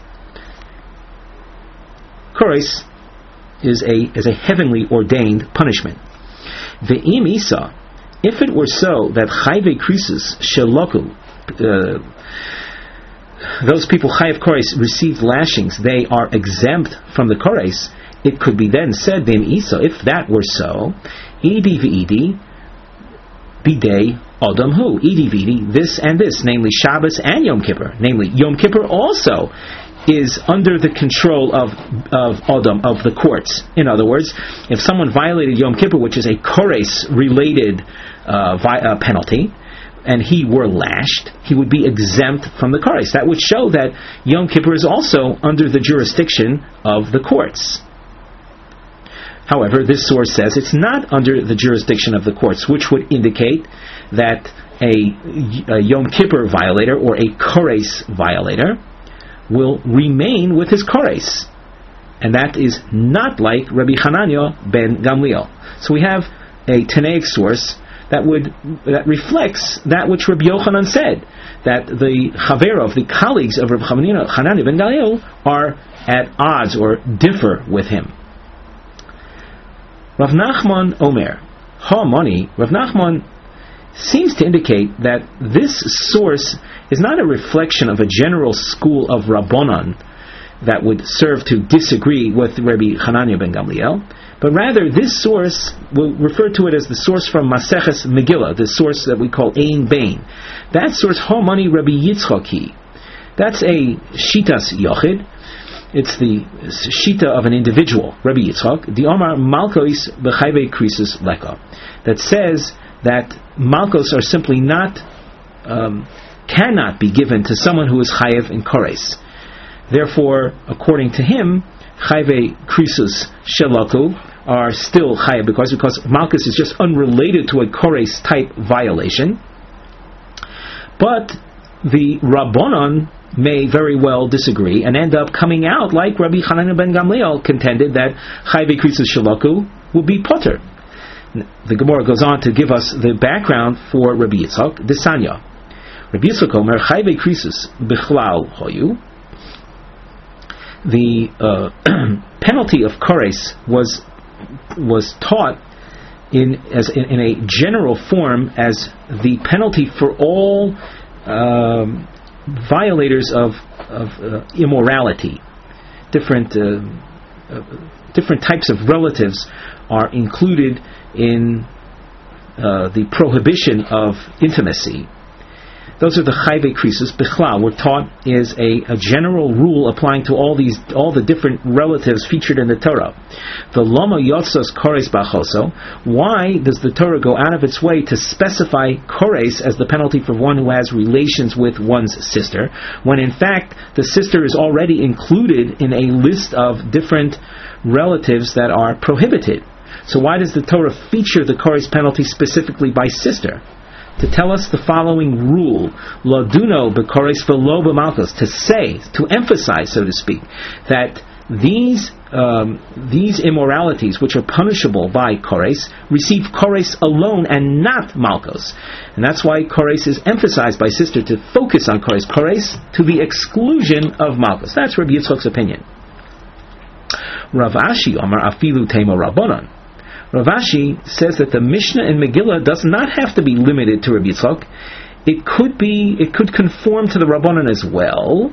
Kores is a is a heavenly ordained punishment. Ve'im isa, if it were so that chayve krisus sheloku, uh, those people chayav kores received lashings, they are exempt from the kores. It could be then said, Bim Isa, if that were so, Edi v'Edi, bidei Adam hu, Edi v'Edi, this and this, namely Shabbos and Yom Kippur. Namely, Yom Kippur also is under the control of of Adam, of the courts. In other words, if someone violated Yom Kippur, which is a kores-related uh, vi- uh, penalty, and he were lashed, he would be exempt from the kores. That would show that Yom Kippur is also under the jurisdiction of the courts. However, this source says it's not under the jurisdiction of the courts, which would indicate that a, a Yom Kippur violator or a kores violator will remain with his kores. And that is not like Rabbi Hanania ben Gamliel. So we have a Tanaic source that would that reflects that which Rabbi Yochanan said, that the Chaverov, the colleagues of Rabbi Hanania ben Gamliel, are at odds or differ with him. Rav Nachman Omer, Ha Mani, Rav Nachman seems to indicate that this source is not a reflection of a general school of Rabbanan that would serve to disagree with Rabbi Hanania ben Gamliel, but rather this source, we'll refer to it as the source from Maseches Megillah, the source that we call Ein Bain. That source, Ha Mani Rabbi Yitzchaki, that's a Shitas Yochid. It's the shita of an individual, Rabbi Yitzchak, the Omar Malkos b'chayve krisus leka, that says that Malkos are simply not, um, cannot be given to someone who is chayev in kores. Therefore, according to him, chayve krisus shelaku are still chayev because because Malkos is just unrelated to a kores type violation. But the Rabbanon may very well disagree and end up coming out like Rabbi Hanania ben Gamliel contended that chayve krisus shelaku will be potter. The Gemara goes on to give us the background for Rabbi Yitzchak, Desanya. Rabbi Yitzchak Omer chayve krisus bichlal hoyu. The uh, penalty of kores was was taught in as in, in a general form as the penalty for all um, violators of of uh, immorality. Different uh, uh, different types of relatives are included in uh, the prohibition of intimacy. Those are the chayve krisus bichlal. We're taught is a, a general rule applying to all these all the different relatives featured in the Torah. The lama yotzos kores bachoso. Why does the Torah go out of its way to specify kores as the penalty for one who has relations with one's sister, when in fact the sister is already included in a list of different relatives that are prohibited? So why does the Torah feature the kores penalty specifically by sister? To tell us the following rule, laduno b'kores v'lo b'malkos, to say, to emphasize, so to speak, that these um, these immoralities, which are punishable by kores, receive kores alone and not malkos. And that's why kores is emphasized by sister, to focus on kores, kores to the exclusion of malkos. That's Rabbi Yitzchak's opinion. Rav Ashi Omar afilu tema rabbanon. Rav Ashi says that the Mishnah in Megillah does not have to be limited to Rabbi Yitzchak. It could be, it could conform to the Rabbanan as well.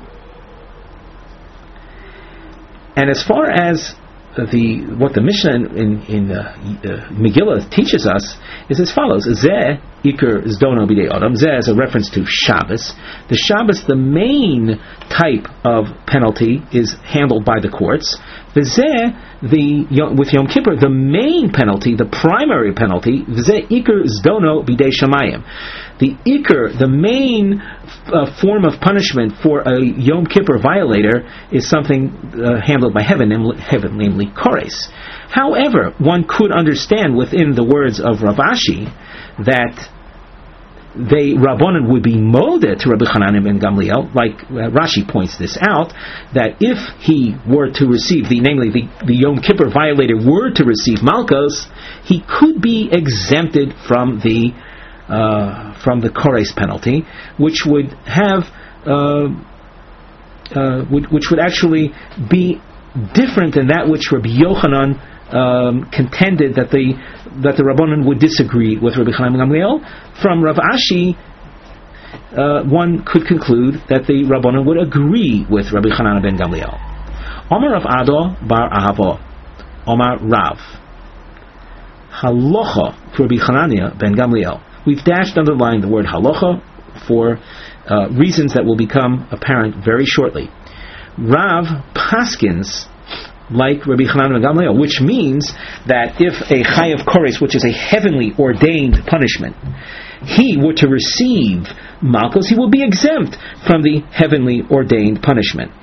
And as far as the what the Mishnah in, in, in uh, uh, Megillah teaches us is as follows: Zeh Iker Zdono B'dei Adam. Zeh is a reference to Shabbos. The Shabbos, the main type of penalty, is handled by the courts. V'zeh, the with Yom Kippur, the main penalty, the primary penalty, V'zeh Iker Zdono B'dei Shamayim. The Iker, the main uh, form of punishment for a Yom Kippur violator, is something uh, handled by heaven, namely, heaven, namely kores. However, one could understand within the words of Rav Ashi that they Rabbanan would be modeh to Rabbi Hanania ben Gamliel, like uh, Rashi points this out, that if he were to receive, the namely the, the Yom Kippur violator were to receive malkos, he could be exempted from the uh, from the kores penalty, which would have uh, uh, would, which would actually be different than that which Rabbi Yochanan Um, contended that the that the Rabbanan would disagree with Rabbi Chaim Gamliel. From Rav Ashi, uh, one could conclude that the Rabbanan would agree with Rabbi Chananah ben Gamliel. Omar Rav Ado bar Ahava, Omar Rav. Halacha for Rabbi Chananah ben Gamliel. We've dashed underlined the word halacha for uh, reasons that will become apparent very shortly. Rav paskins like Rabbi Chananah ben Gamliel, which means that if a chayav kores, which is a heavenly ordained punishment, he were to receive malchus, he will be exempt from the heavenly ordained punishment.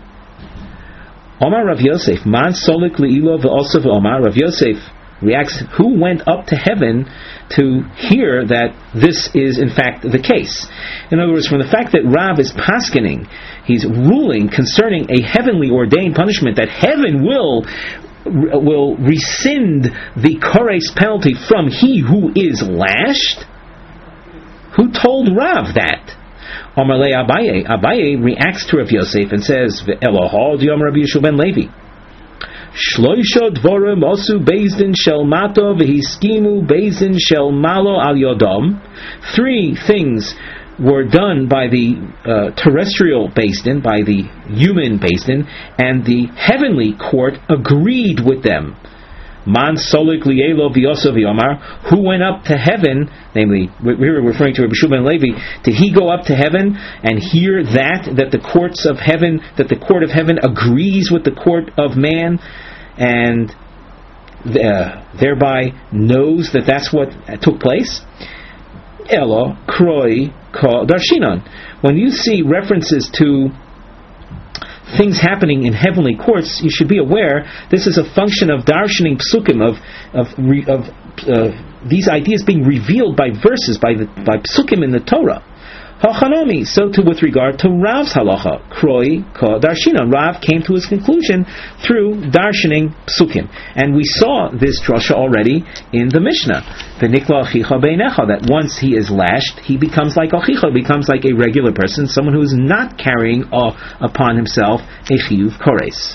Omar Rav Yosef, man solik le'ilo ve'osav Omar. Rav Yosef reacts, who went up to heaven to hear that this is in fact the case? In other words, from the fact that Rav is paskening, he's ruling concerning a heavenly ordained punishment, that heaven will will rescind the kores penalty from he who is lashed. Who told Rav that? Amalei Abaye. Abaye reacts to Rav Yosef and says, "Elohah Yom Rabbi Yeshua ben Levi. Shloisha dvorim osu bezdin shel mato v'hiskimu bezdin shel malo al yodom." Three things were done by the uh, terrestrial bezdin, by the human bezdin, and the heavenly court agreed with them. Man solik lielo v'yosef v'yomar, who went up to heaven, namely, we were referring to Rabbi Yeshua ben Levi, did he go up to heaven and hear that, that the courts of heaven, that the court of heaven agrees with the court of man, and uh, thereby knows that that's what took place? Elo kroi ka darshinon. When you see references to things happening in heavenly courts, you should be aware this is a function of darshaning psukim, of of of uh, these ideas being revealed by verses, by the by psukim in the Torah. Hachanami, so too with regard to Rav's halacha, kroi ka darshinon. Rav came to his conclusion through darshaning psukim, and we saw this drasha already in the Mishnah. V'nikla achicha beinecha, that once he is lashed, he becomes like achicha, becomes like a regular person, someone who is not carrying uh, upon himself a chiyuv kores.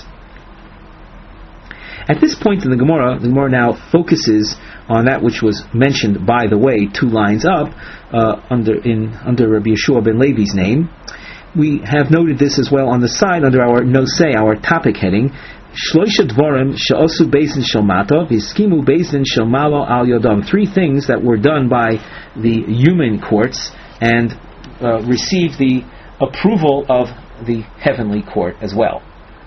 At this point in the Gemara, the Gemara now focuses on that which was mentioned, by the way, two lines up, uh, under in under Rabbi Yeshua ben Levi's name. We have noted this as well on the side under our nosei, our topic heading. Shloisha dvorim she'osu beizin shel mato v'hiskimu beizin shel malo al yodam. Three things that were done by the human courts and uh, received the approval of the heavenly court as well.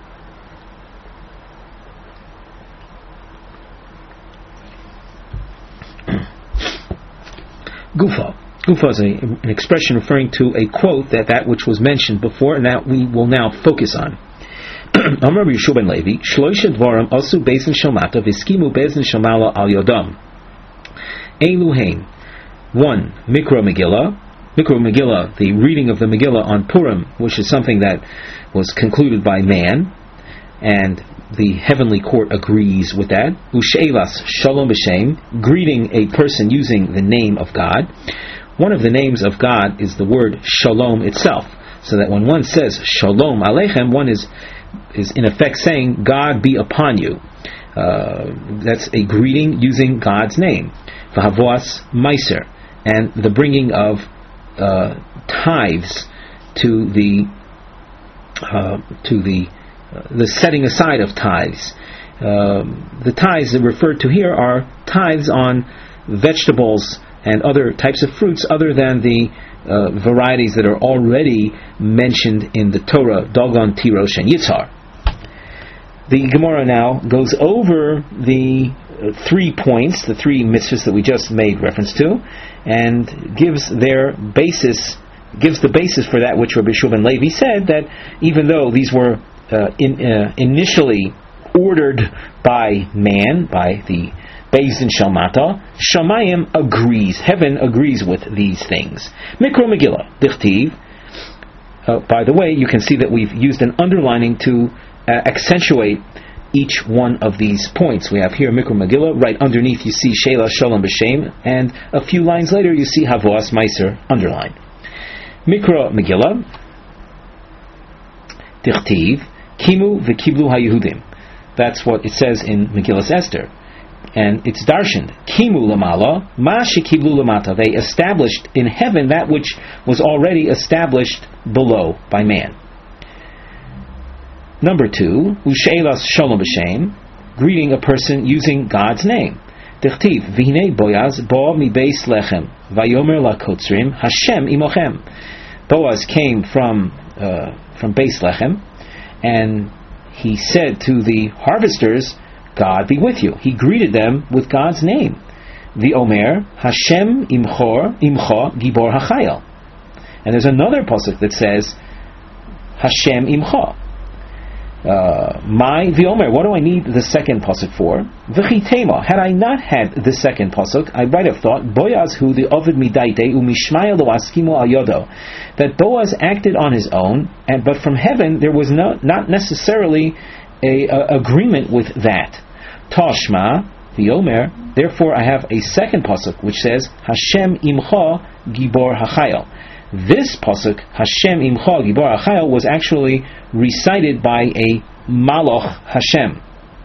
Gufa. Gufa is a, an expression referring to a quote, that that which was mentioned before, and that we will now focus on. Amar Rabbi Yeshua ben Levi, Shloisha dvarim asu beizin shel mato v'hiskimu beizin shel malo al yodam. Elu hein. One, Mikra Megillah. Mikra Megillah, the reading of the Megillah on Purim, which is something that was concluded by man, and the heavenly court agrees with that. U'she'elas shalom b'shem, greeting a person using the name of God. One of the names of God is the word shalom itself, so that when one says shalom aleichem, one is is in effect saying God be upon you. Uh, that's a greeting using God's name. V'havos meiser, and the bringing of uh, tithes to the uh, to the Uh, the setting aside of tithes. Uh, the tithes that are referred to here are tithes on vegetables and other types of fruits other than the uh, varieties that are already mentioned in the Torah, Dogon, Tirosh, and Yitzhar. The Gemara now goes over the uh, three points, the three mitzvahs that we just made reference to, and gives their basis, gives the basis for that which Rabbi Yeshua ben Levi said, that even though these were Uh, in, uh, initially ordered by man, by the Bezdin Shel Mato, Shamayim agrees, heaven agrees with these things. Mikra Megillah, Dichtiv. Uh, by the way, you can see that we've used an underlining to uh, accentuate each one of these points. We have here Mikra Megillah, right underneath you see Sheila Shalom B'Shem, and a few lines later you see Havos Meiser underlined. Mikra Megillah, Dichtiv. Kimu v'kiblu haYehudim. That's what it says in Megillas Esther. and it's darshaned. Kimu lamala, ma shekiblu lamata. They established in heaven that which was already established below by man. Number two, u'she'elas shalom b'shem, greeting a person using God's name. Dichtiv, v'hinei Boaz bo mi beis lechem, vayomer lakotzrim, Hashem imochem. Boaz came from uh, from Beis Lechem, and he said to the harvesters, God be with you. He greeted them with God's name. The Omer, Hashem imchor, imcha, gibor hachayil. And there's another pasuk that says, Hashem imcha. Uh, my the Omer, what do I need the second pasuk for? V'chitema. Had I not had the second pasuk, I might have thought, Boaz hu the ovid midaite umishmaya lo askimo al yodo, that Boaz acted on his own, and but from heaven there was no, not necessarily a, a agreement with that. Tashma the Omer. Therefore, I have a second pasuk which says Hashem imcha gibor hachayil. This pasuk, Hashem imcha gibor hachayil, was actually recited by a Malach Hashem.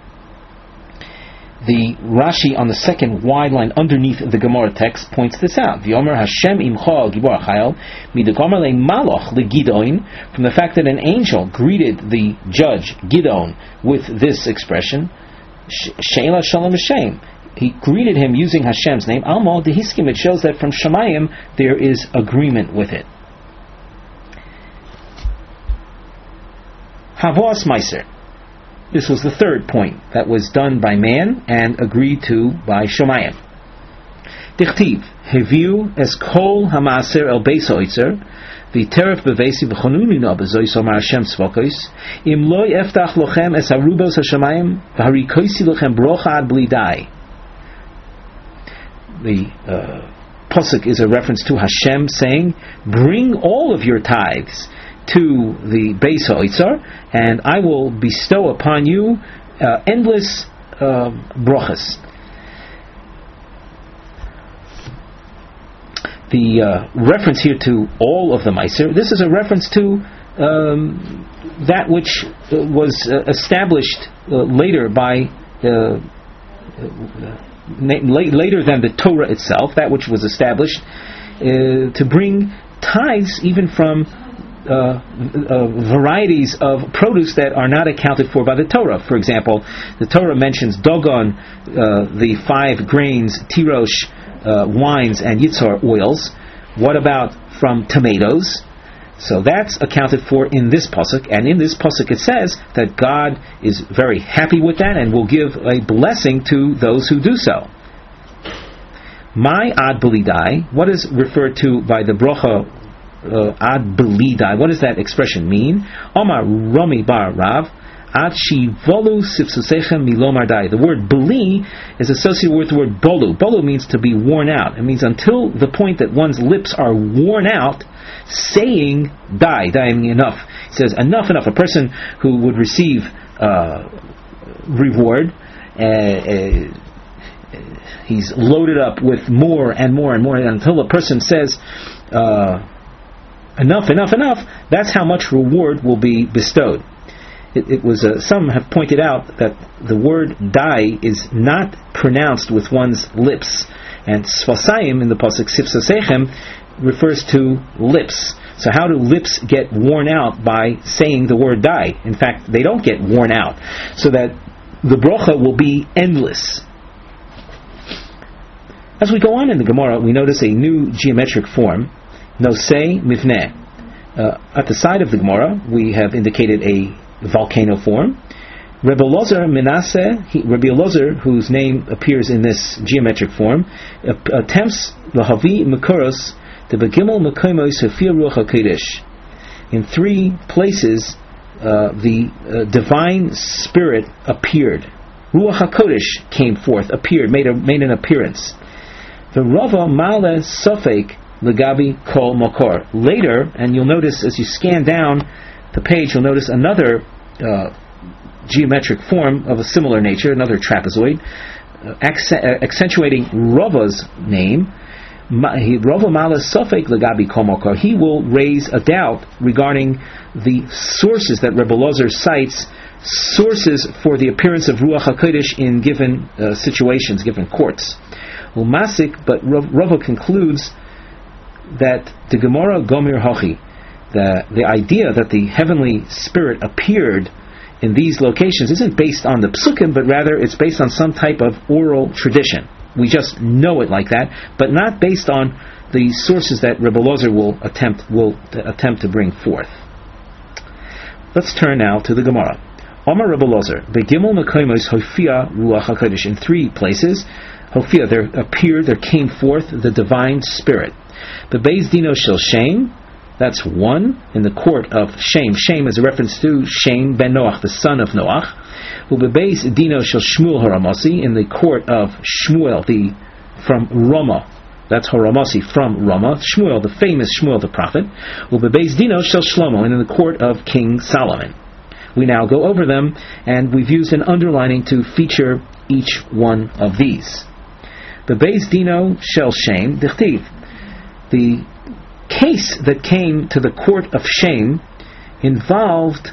The Rashi on the second wide line underneath the Gemara text points this out. V'yomer Hashem imcha gibor hachayil midegomer le Malach le Gidon, from the fact that an angel greeted the judge Gidon with this expression, She'ela shalom b'shem. He greeted him using Hashem's name. Alma dehiskim. It shows that from Shemayim there is agreement with it. Havos Meiser. This was the third point that was done by man and agreed to by Shemayim. Dichtiv Heviu es kol hamaaser el beis ha'oitzer v'teref bevesi v'chonunina b'zois omar Hashem tzvokos im lo yeftach lochem es harubos hashamayim v'harikoisi lochem brocha ad bli dai. The uh, pasuk is a reference to Hashem saying, bring all of your tithes to the Beis HaOitzar, and I will bestow upon you uh, endless uh, brochas. The uh, reference here to all of the Meiser, this is a reference to um, that which uh, was uh, established uh, later by uh, uh, later than the Torah itself, that which was established uh, to bring tithes even from uh, uh, varieties of produce that are not accounted for by the Torah. For example, the Torah mentions Dogon, uh, the five grains, Tirosh, uh, wines, and Yitzhar oils. What about from tomatoes? So that's accounted for in this pasuk, and in this pasuk it says that God is very happy with that and will give a blessing to those who do so. My ad belidai, what is referred to by the bracha uh, ad belidai? What does that expression mean? Omar Rami bar Rav ad shivolu sifsusechem milomar dai. The word beli is associated with the word bolu. Bolu means to be worn out. It means until the point that one's lips are worn out, saying die, die meaning enough. He says enough, enough. A person who would receive uh, reward, uh, uh, he's loaded up with more and more and more until a person says uh, enough, enough, enough. That's how much reward will be bestowed. It, it was uh, some have pointed out that the word die is not pronounced with one's lips, and sfasayim in the pasuk sifsasechem refers to lips. So how do lips get worn out by saying the word die? In fact, they don't get worn out, so that the bracha will be endless. As we go on in the Gemara, we notice a new geometric form, nosei mivneh. Uh, at the side of the Gemara, we have indicated a volcano form. Rebbe Elazar Menasseh, he, Rebbe Elazar, whose name appears in this geometric form, uh, attempts lahavi mekoros the begimel mekoimos hafir ruach hakodesh. In three places, uh, the uh, divine spirit appeared. Ruach hakodesh came forth, appeared, made a, made an appearance. The Rava Male Sofek Legabi Kol Makor. Later, and you'll notice as you scan down the page, you'll notice another uh, geometric form of a similar nature, another trapezoid, uh, accent, uh, accentuating Rava's name. Rava Male Sofek Legabi Kol Makor. He will raise a doubt regarding the sources that Rebbe Elazar cites sources for the appearance of Ruach HaKodesh in given uh, situations, given courts. Umasik, but Rava concludes that the Gemara Gomer Hachi, the the idea that the heavenly spirit appeared in these locations isn't based on the psukim, but rather it's based on some type of oral tradition. We just know it like that, but not based on the sources that Rebbe Lozer will attempt will attempt to bring forth. Let's turn now to the Gemara. Omar Rebbe Lozer, Begimel Mekoimos Hofia Ruach HaKodesh, in three places, Hofia, there appeared, there came forth the divine spirit. The Beis Dino Shel Shem, that's one, in the court of Shem. Shem is a reference to Shem ben Noach, the son of Noach. Ubebeis Dino Shel Shmuel Haramasi, in the court of Shmuel, the from Ramah. That's Haramasi from Ramah. Shmuel, the famous Shmuel the prophet. Ubebeis Dino Shel Shlomo, and in the court of King Solomon. We now go over them, and we've used an underlining to feature each one of these. The Beis Dino Shel Shem, Dichtiv, the case that came to the court of Shem involved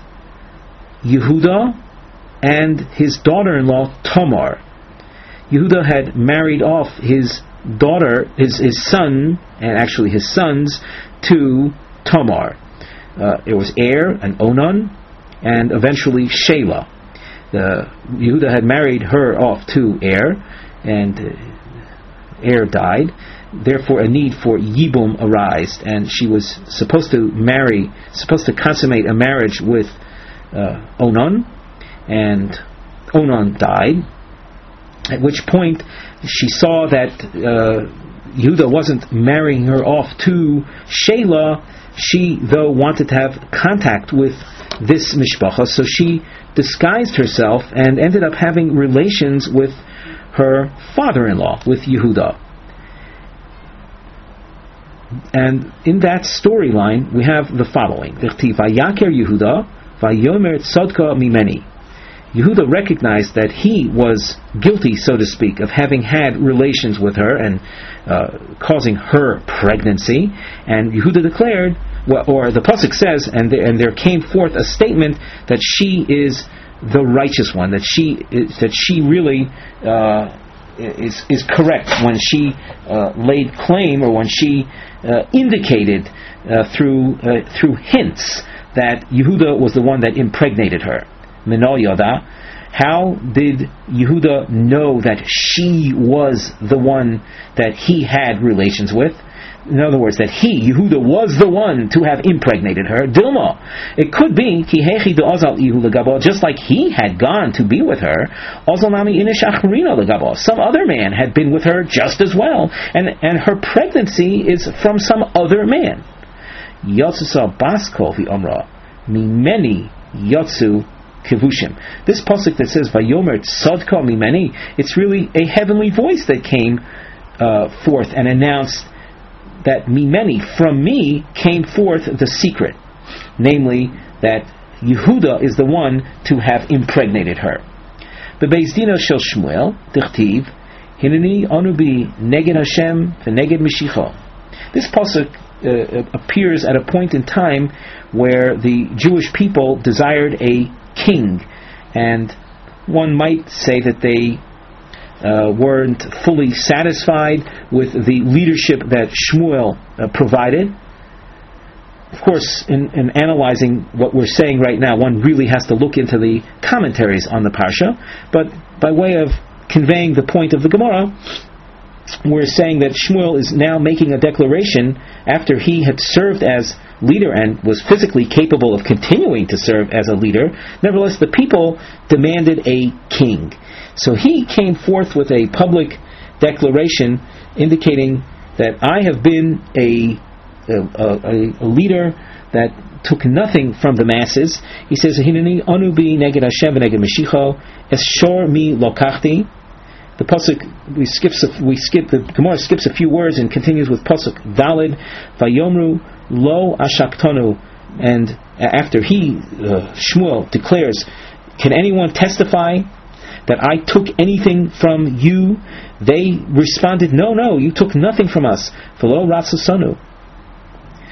Yehuda and his daughter-in-law Tamar. Yehuda had married off his daughter, his, his son, and actually his sons, to Tamar. Uh, it was Er and Onan, and eventually Shelah. The, Yehuda had married her off to Er, and uh, Er died. Therefore, a need for Yibum arose, and she was supposed to marry, supposed to consummate a marriage with uh, Onan, and Onan died. At which point, she saw that uh, Yehuda wasn't marrying her off to Shelah. She, though, wanted to have contact with this mishpacha, so she disguised herself and ended up having relations with her father-in-law, with Yehuda. And in that storyline, we have the following: Vayaker Yehuda, Vayomer Tzodka Mimeni. Yehuda recognized that he was guilty, so to speak, of having had relations with her and uh, causing her pregnancy. And Yehuda declared, well, or the pasuk says, and there, and there came forth a statement that she is the righteous one, that she is, that she really uh, is is correct when she uh, laid claim, or when she uh, indicated uh, through uh, through hints that Yehuda was the one that impregnated her. Minol Yoda, how did Yehuda know that she was the one that he had relations with? In other words, that he, Yehuda, was the one to have impregnated her. Dilma. It could be, just like he had gone to be with her, some other man had been with her just as well, and, and her pregnancy is from some other man. Yotsusa basko vi omra, mimeni yotsu kivushim. This pasuk that says Vayomer tzadka mimeni, it's really a heavenly voice that came uh, forth and announced that mimeni, from me, came forth the secret, namely that Yehuda is the one to have impregnated her. Bebeis Dino Shel Shmuel Dichtiv Hineni Anubi Neged Hashem V'Neged Mishicha. This pasuk uh, appears at a point in time where the Jewish people desired a king, and one might say that they uh, weren't fully satisfied with the leadership that Shmuel uh, provided. Of course, in, in analyzing what we're saying right now, one really has to look into the commentaries on the Parsha, but by way of conveying the point of the Gemara, we're saying that Shmuel is now making a declaration after he had served as leader and was physically capable of continuing to serve as a leader. Nevertheless, the people demanded a king. So he came forth with a public declaration indicating that I have been a, a, a, a leader that took nothing from the masses. He says, Hineni anubi neged Hashem v'neged Mashiach, eschor mi lokachti. The pasuk we skip we skip the Gemara skips a few words and continues with pasuk valid vayomru lo ashaktonu, and after he uh, Shmuel declares, can anyone testify that I took anything from you? They responded, no, no, you took nothing from us. V'lo ratsusanu.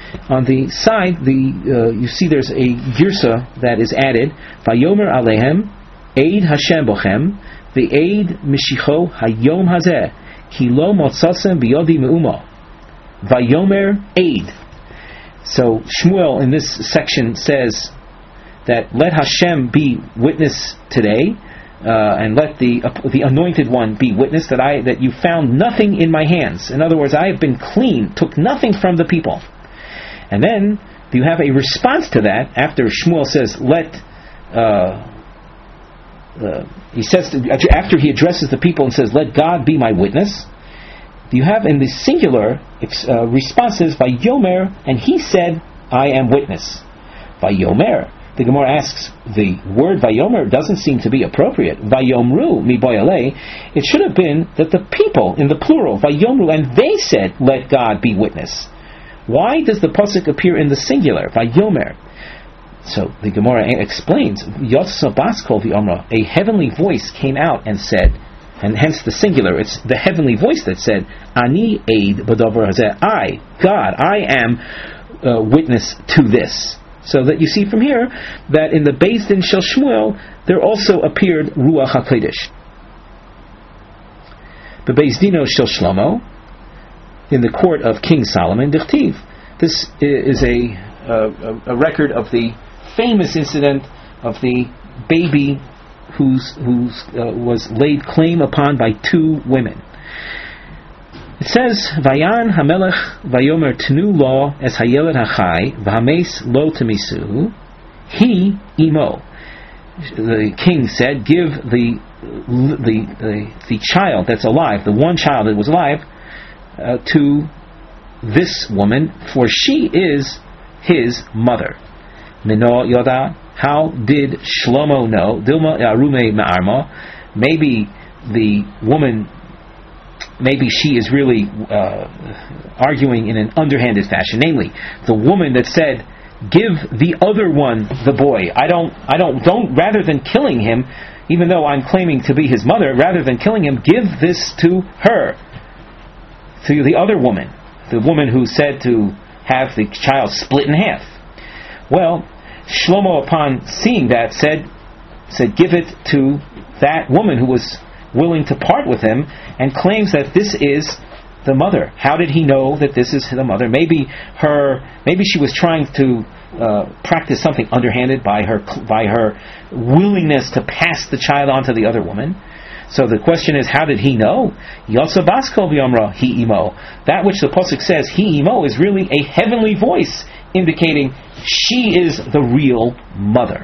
On the side, the uh, you see there's a girsa that is added. Vayomer alehem, Eid Hashem bochem, ve'eid mishicho hayom hazeh, ki lo motzatzem biyodi me'uma. Vayomer Eid. So Shmuel in this section says that let Hashem be witness today, uh, and let the uh, the anointed one be witness that I that you found nothing in my hands. In other words, I have been clean, took nothing from the people. And then you have a response to that after Shmuel says, let uh, uh, he says to, after he addresses the people and says, let God be my witness. You have in the singular uh, responses Vayomer, and he said, I am witness. Vayomer. The Gemara asks, the word Vayomer doesn't seem to be appropriate. Vayomru mi boyale. It should have been that the people, in the plural, Vayomru, and they said, let God be witness. Why does the pasuk appear in the singular, Vayomer? So the Gemara explains, Yotza Baskol v'Omra, a heavenly voice came out and said, and hence the singular, it's the heavenly voice that said, Ani Eid B'Davar Hazeh, I, God, I am uh, witness to this. So that you see from here that in the Beis Din Shel Shmuel there also appeared Ruach HaKodesh. The Beis Dino Shel Shlomo, in the court of King Solomon, Dichtiv. This is a, a, a record of the famous incident of the baby whose whose uh, was laid claim upon by two women. It says, Vayan Hamelech Vayomer Tnu Lo Es Hayeled Hachai V'Hames Lo Temisuhu He Imo. The king said, give the the the, the child that's alive, the one child that was alive, uh, to this woman, for she is his mother. Mino Yoda. How did Shlomo know? Dilma Arume Ma'arma. Maybe the woman. Maybe she is really uh, arguing in an underhanded fashion. Namely, the woman that said, "Give the other one the boy. I don't. I don't. Don't. Rather than killing him, even though I'm claiming to be his mother, rather than killing him, give this to her, to the other woman, the woman who said to have the child split in half." Well, Shlomo, upon seeing that, said, "said Give it to that woman who was willing to part with him," and claims that this is the mother. How did he know that this is the mother? Maybe her, maybe she was trying to uh, practice something underhanded by her by her willingness to pass the child on to the other woman. So the question is, how did he know? Yotza Baskol v'Yomra He Imo. That which the pasuk says He Imo is really a heavenly voice indicating she is the real mother.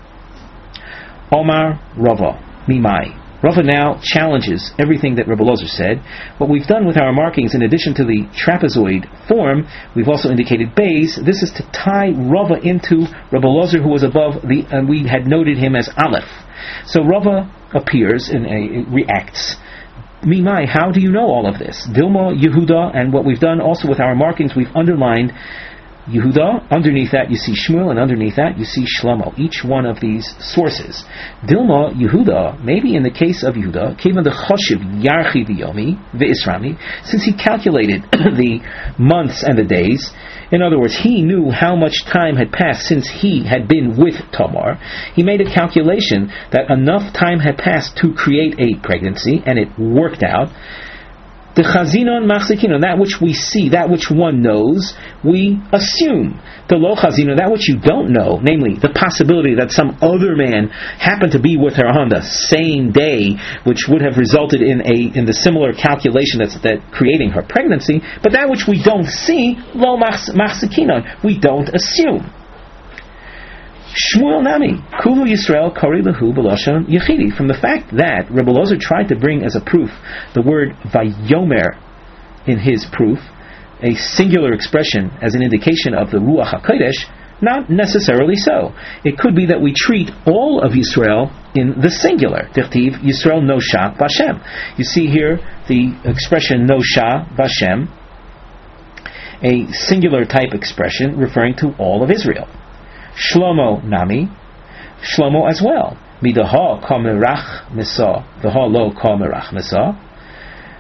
Omar Rava Mimai. Rava now challenges everything that Rebbe Lozer said. What we've done with our markings, in addition to the trapezoid form, we've also indicated bays. This is to tie Rava into Rebbe Lozer, who was above the, and we had noted him as Aleph. So Rava appears and uh, reacts. Mimai, how do you know all of this? Dilma, Yehuda, and what we've done also with our markings, we've underlined Yehuda, underneath that you see Shmuel, and underneath that you see Shlomo, each one of these sources. Dilma, Yehuda, maybe in the case of Yehuda, Kevan the Choshev Yarchi V'Yomi V'Isrami, since he calculated the months and the days. In other words, he knew how much time had passed since he had been with Tamar. He made a calculation that enough time had passed to create a pregnancy, and it worked out. The chazinon machzikinon, that which we see, that which one knows, we assume. The lo chazinon, that which you don't know, namely the possibility that some other man happened to be with her on the same day, which would have resulted in a in the similar calculation that's that creating her pregnancy. But that which we don't see, lo machzikinon, we don't assume. Shmuel Nami, Kulu Yisrael Kari Lahu B'Lashon Yechidi. From the fact that Rebbe Lozer tried to bring as a proof the word Vayomer in his proof, a singular expression as an indication of the Ruach HaKodesh, not necessarily so. It could be that we treat all of Yisrael in the singular. Dichtiv Yisrael Nosha Bashem. You see here the expression Nosha Bashem, a singular type expression referring to all of Israel. Shlomo Nami, Shlomo as well. Midaha kamerach misa, the ha lo kamerach misa.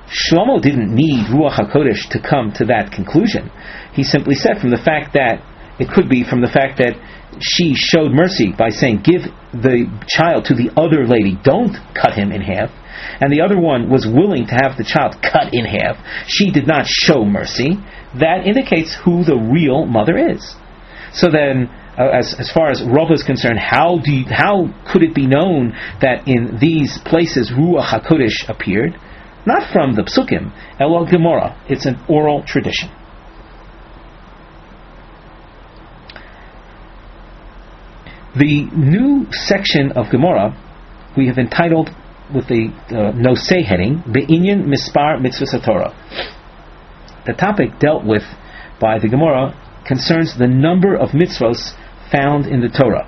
Shlomo didn't need Ruach HaKodesh to come to that conclusion. He simply said from the fact that, it could be from the fact that she showed mercy by saying, give the child to the other lady, don't cut him in half, and the other one was willing to have the child cut in half. She did not show mercy. That indicates who the real mother is. So then, uh, as as far as Rav is concerned, how do you, how could it be known that in these places Ruach HaKodesh appeared? Not from the Psukim, Elo Gemara. It's an oral tradition. The new section of Gemara we have entitled with the uh, Nosei heading, Be'inyan Mispar Mitzvahs HaTorah. The topic dealt with by the Gemara concerns the number of mitzvahs found in the Torah.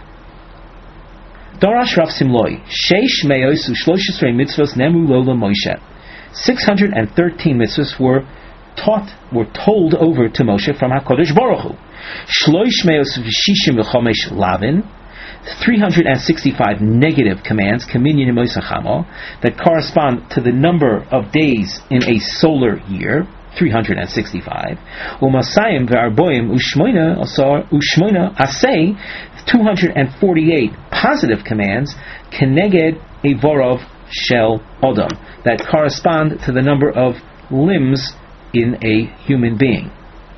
Darash Rav Simloi, Sheish Me'os U'Shlosh Esrei Mitzvahs Nemu Lo LaMoshe. six hundred thirteen mitzvahs were taught, were told over to Moshe from HaKadosh Baruch Hu. Shlosh Me'os V'Shishim V'Chomesh Lavin, three hundred sixty-five negative commands, Kaminyan Moisachamo, that correspond to the number of days in a solar year, three hundred sixty-five. Umasayim V'Arboim Ushmoina Ushmoina Asay, two hundred forty-eight positive commands, Keneged Evorov Shel Odom, that correspond to the number of limbs in a human being.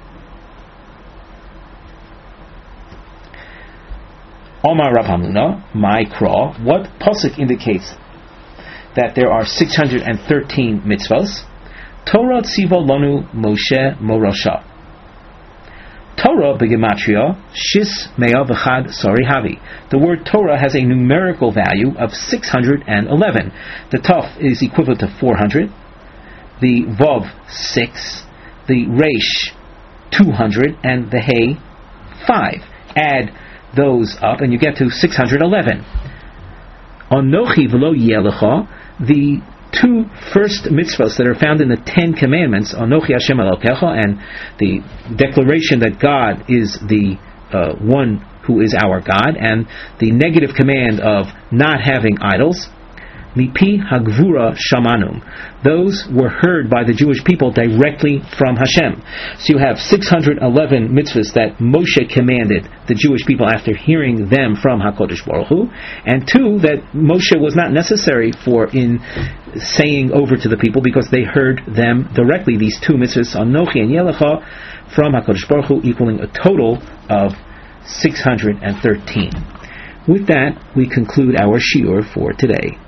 Omar Rav Hamnuna, my craw, what pasuk indicates that there are six hundred thirteen mitzvahs? Torah tziva lanu Moshe morosha. Torah begematria shis mea v'chad sari havi. The word Torah has a numerical value of six hundred eleven. The Taf is equivalent to four hundred. The Vav six. The Resh two hundred, and the Hey five. Add those up and you get to six hundred eleven. Anochi v'lo yelecha, the two first mitzvahs that are found in the Ten Commandments, Anochi Hashem Elokecha, and the declaration that God is the uh, one who is our God, and the negative command of not having idols, Mipi Hagvura Shamanum. Those were heard by the Jewish people directly from Hashem. So you have six hundred eleven mitzvahs that Moshe commanded the Jewish people after hearing them from HaKadosh Baruch Hu, and two that Moshe was not necessary for in saying over to the people because they heard them directly. These two mitzvahs, Anochi and Yelecha, from HaKadosh Baruch Hu, equaling a total of six hundred thirteen. With that, we conclude our shiur for today.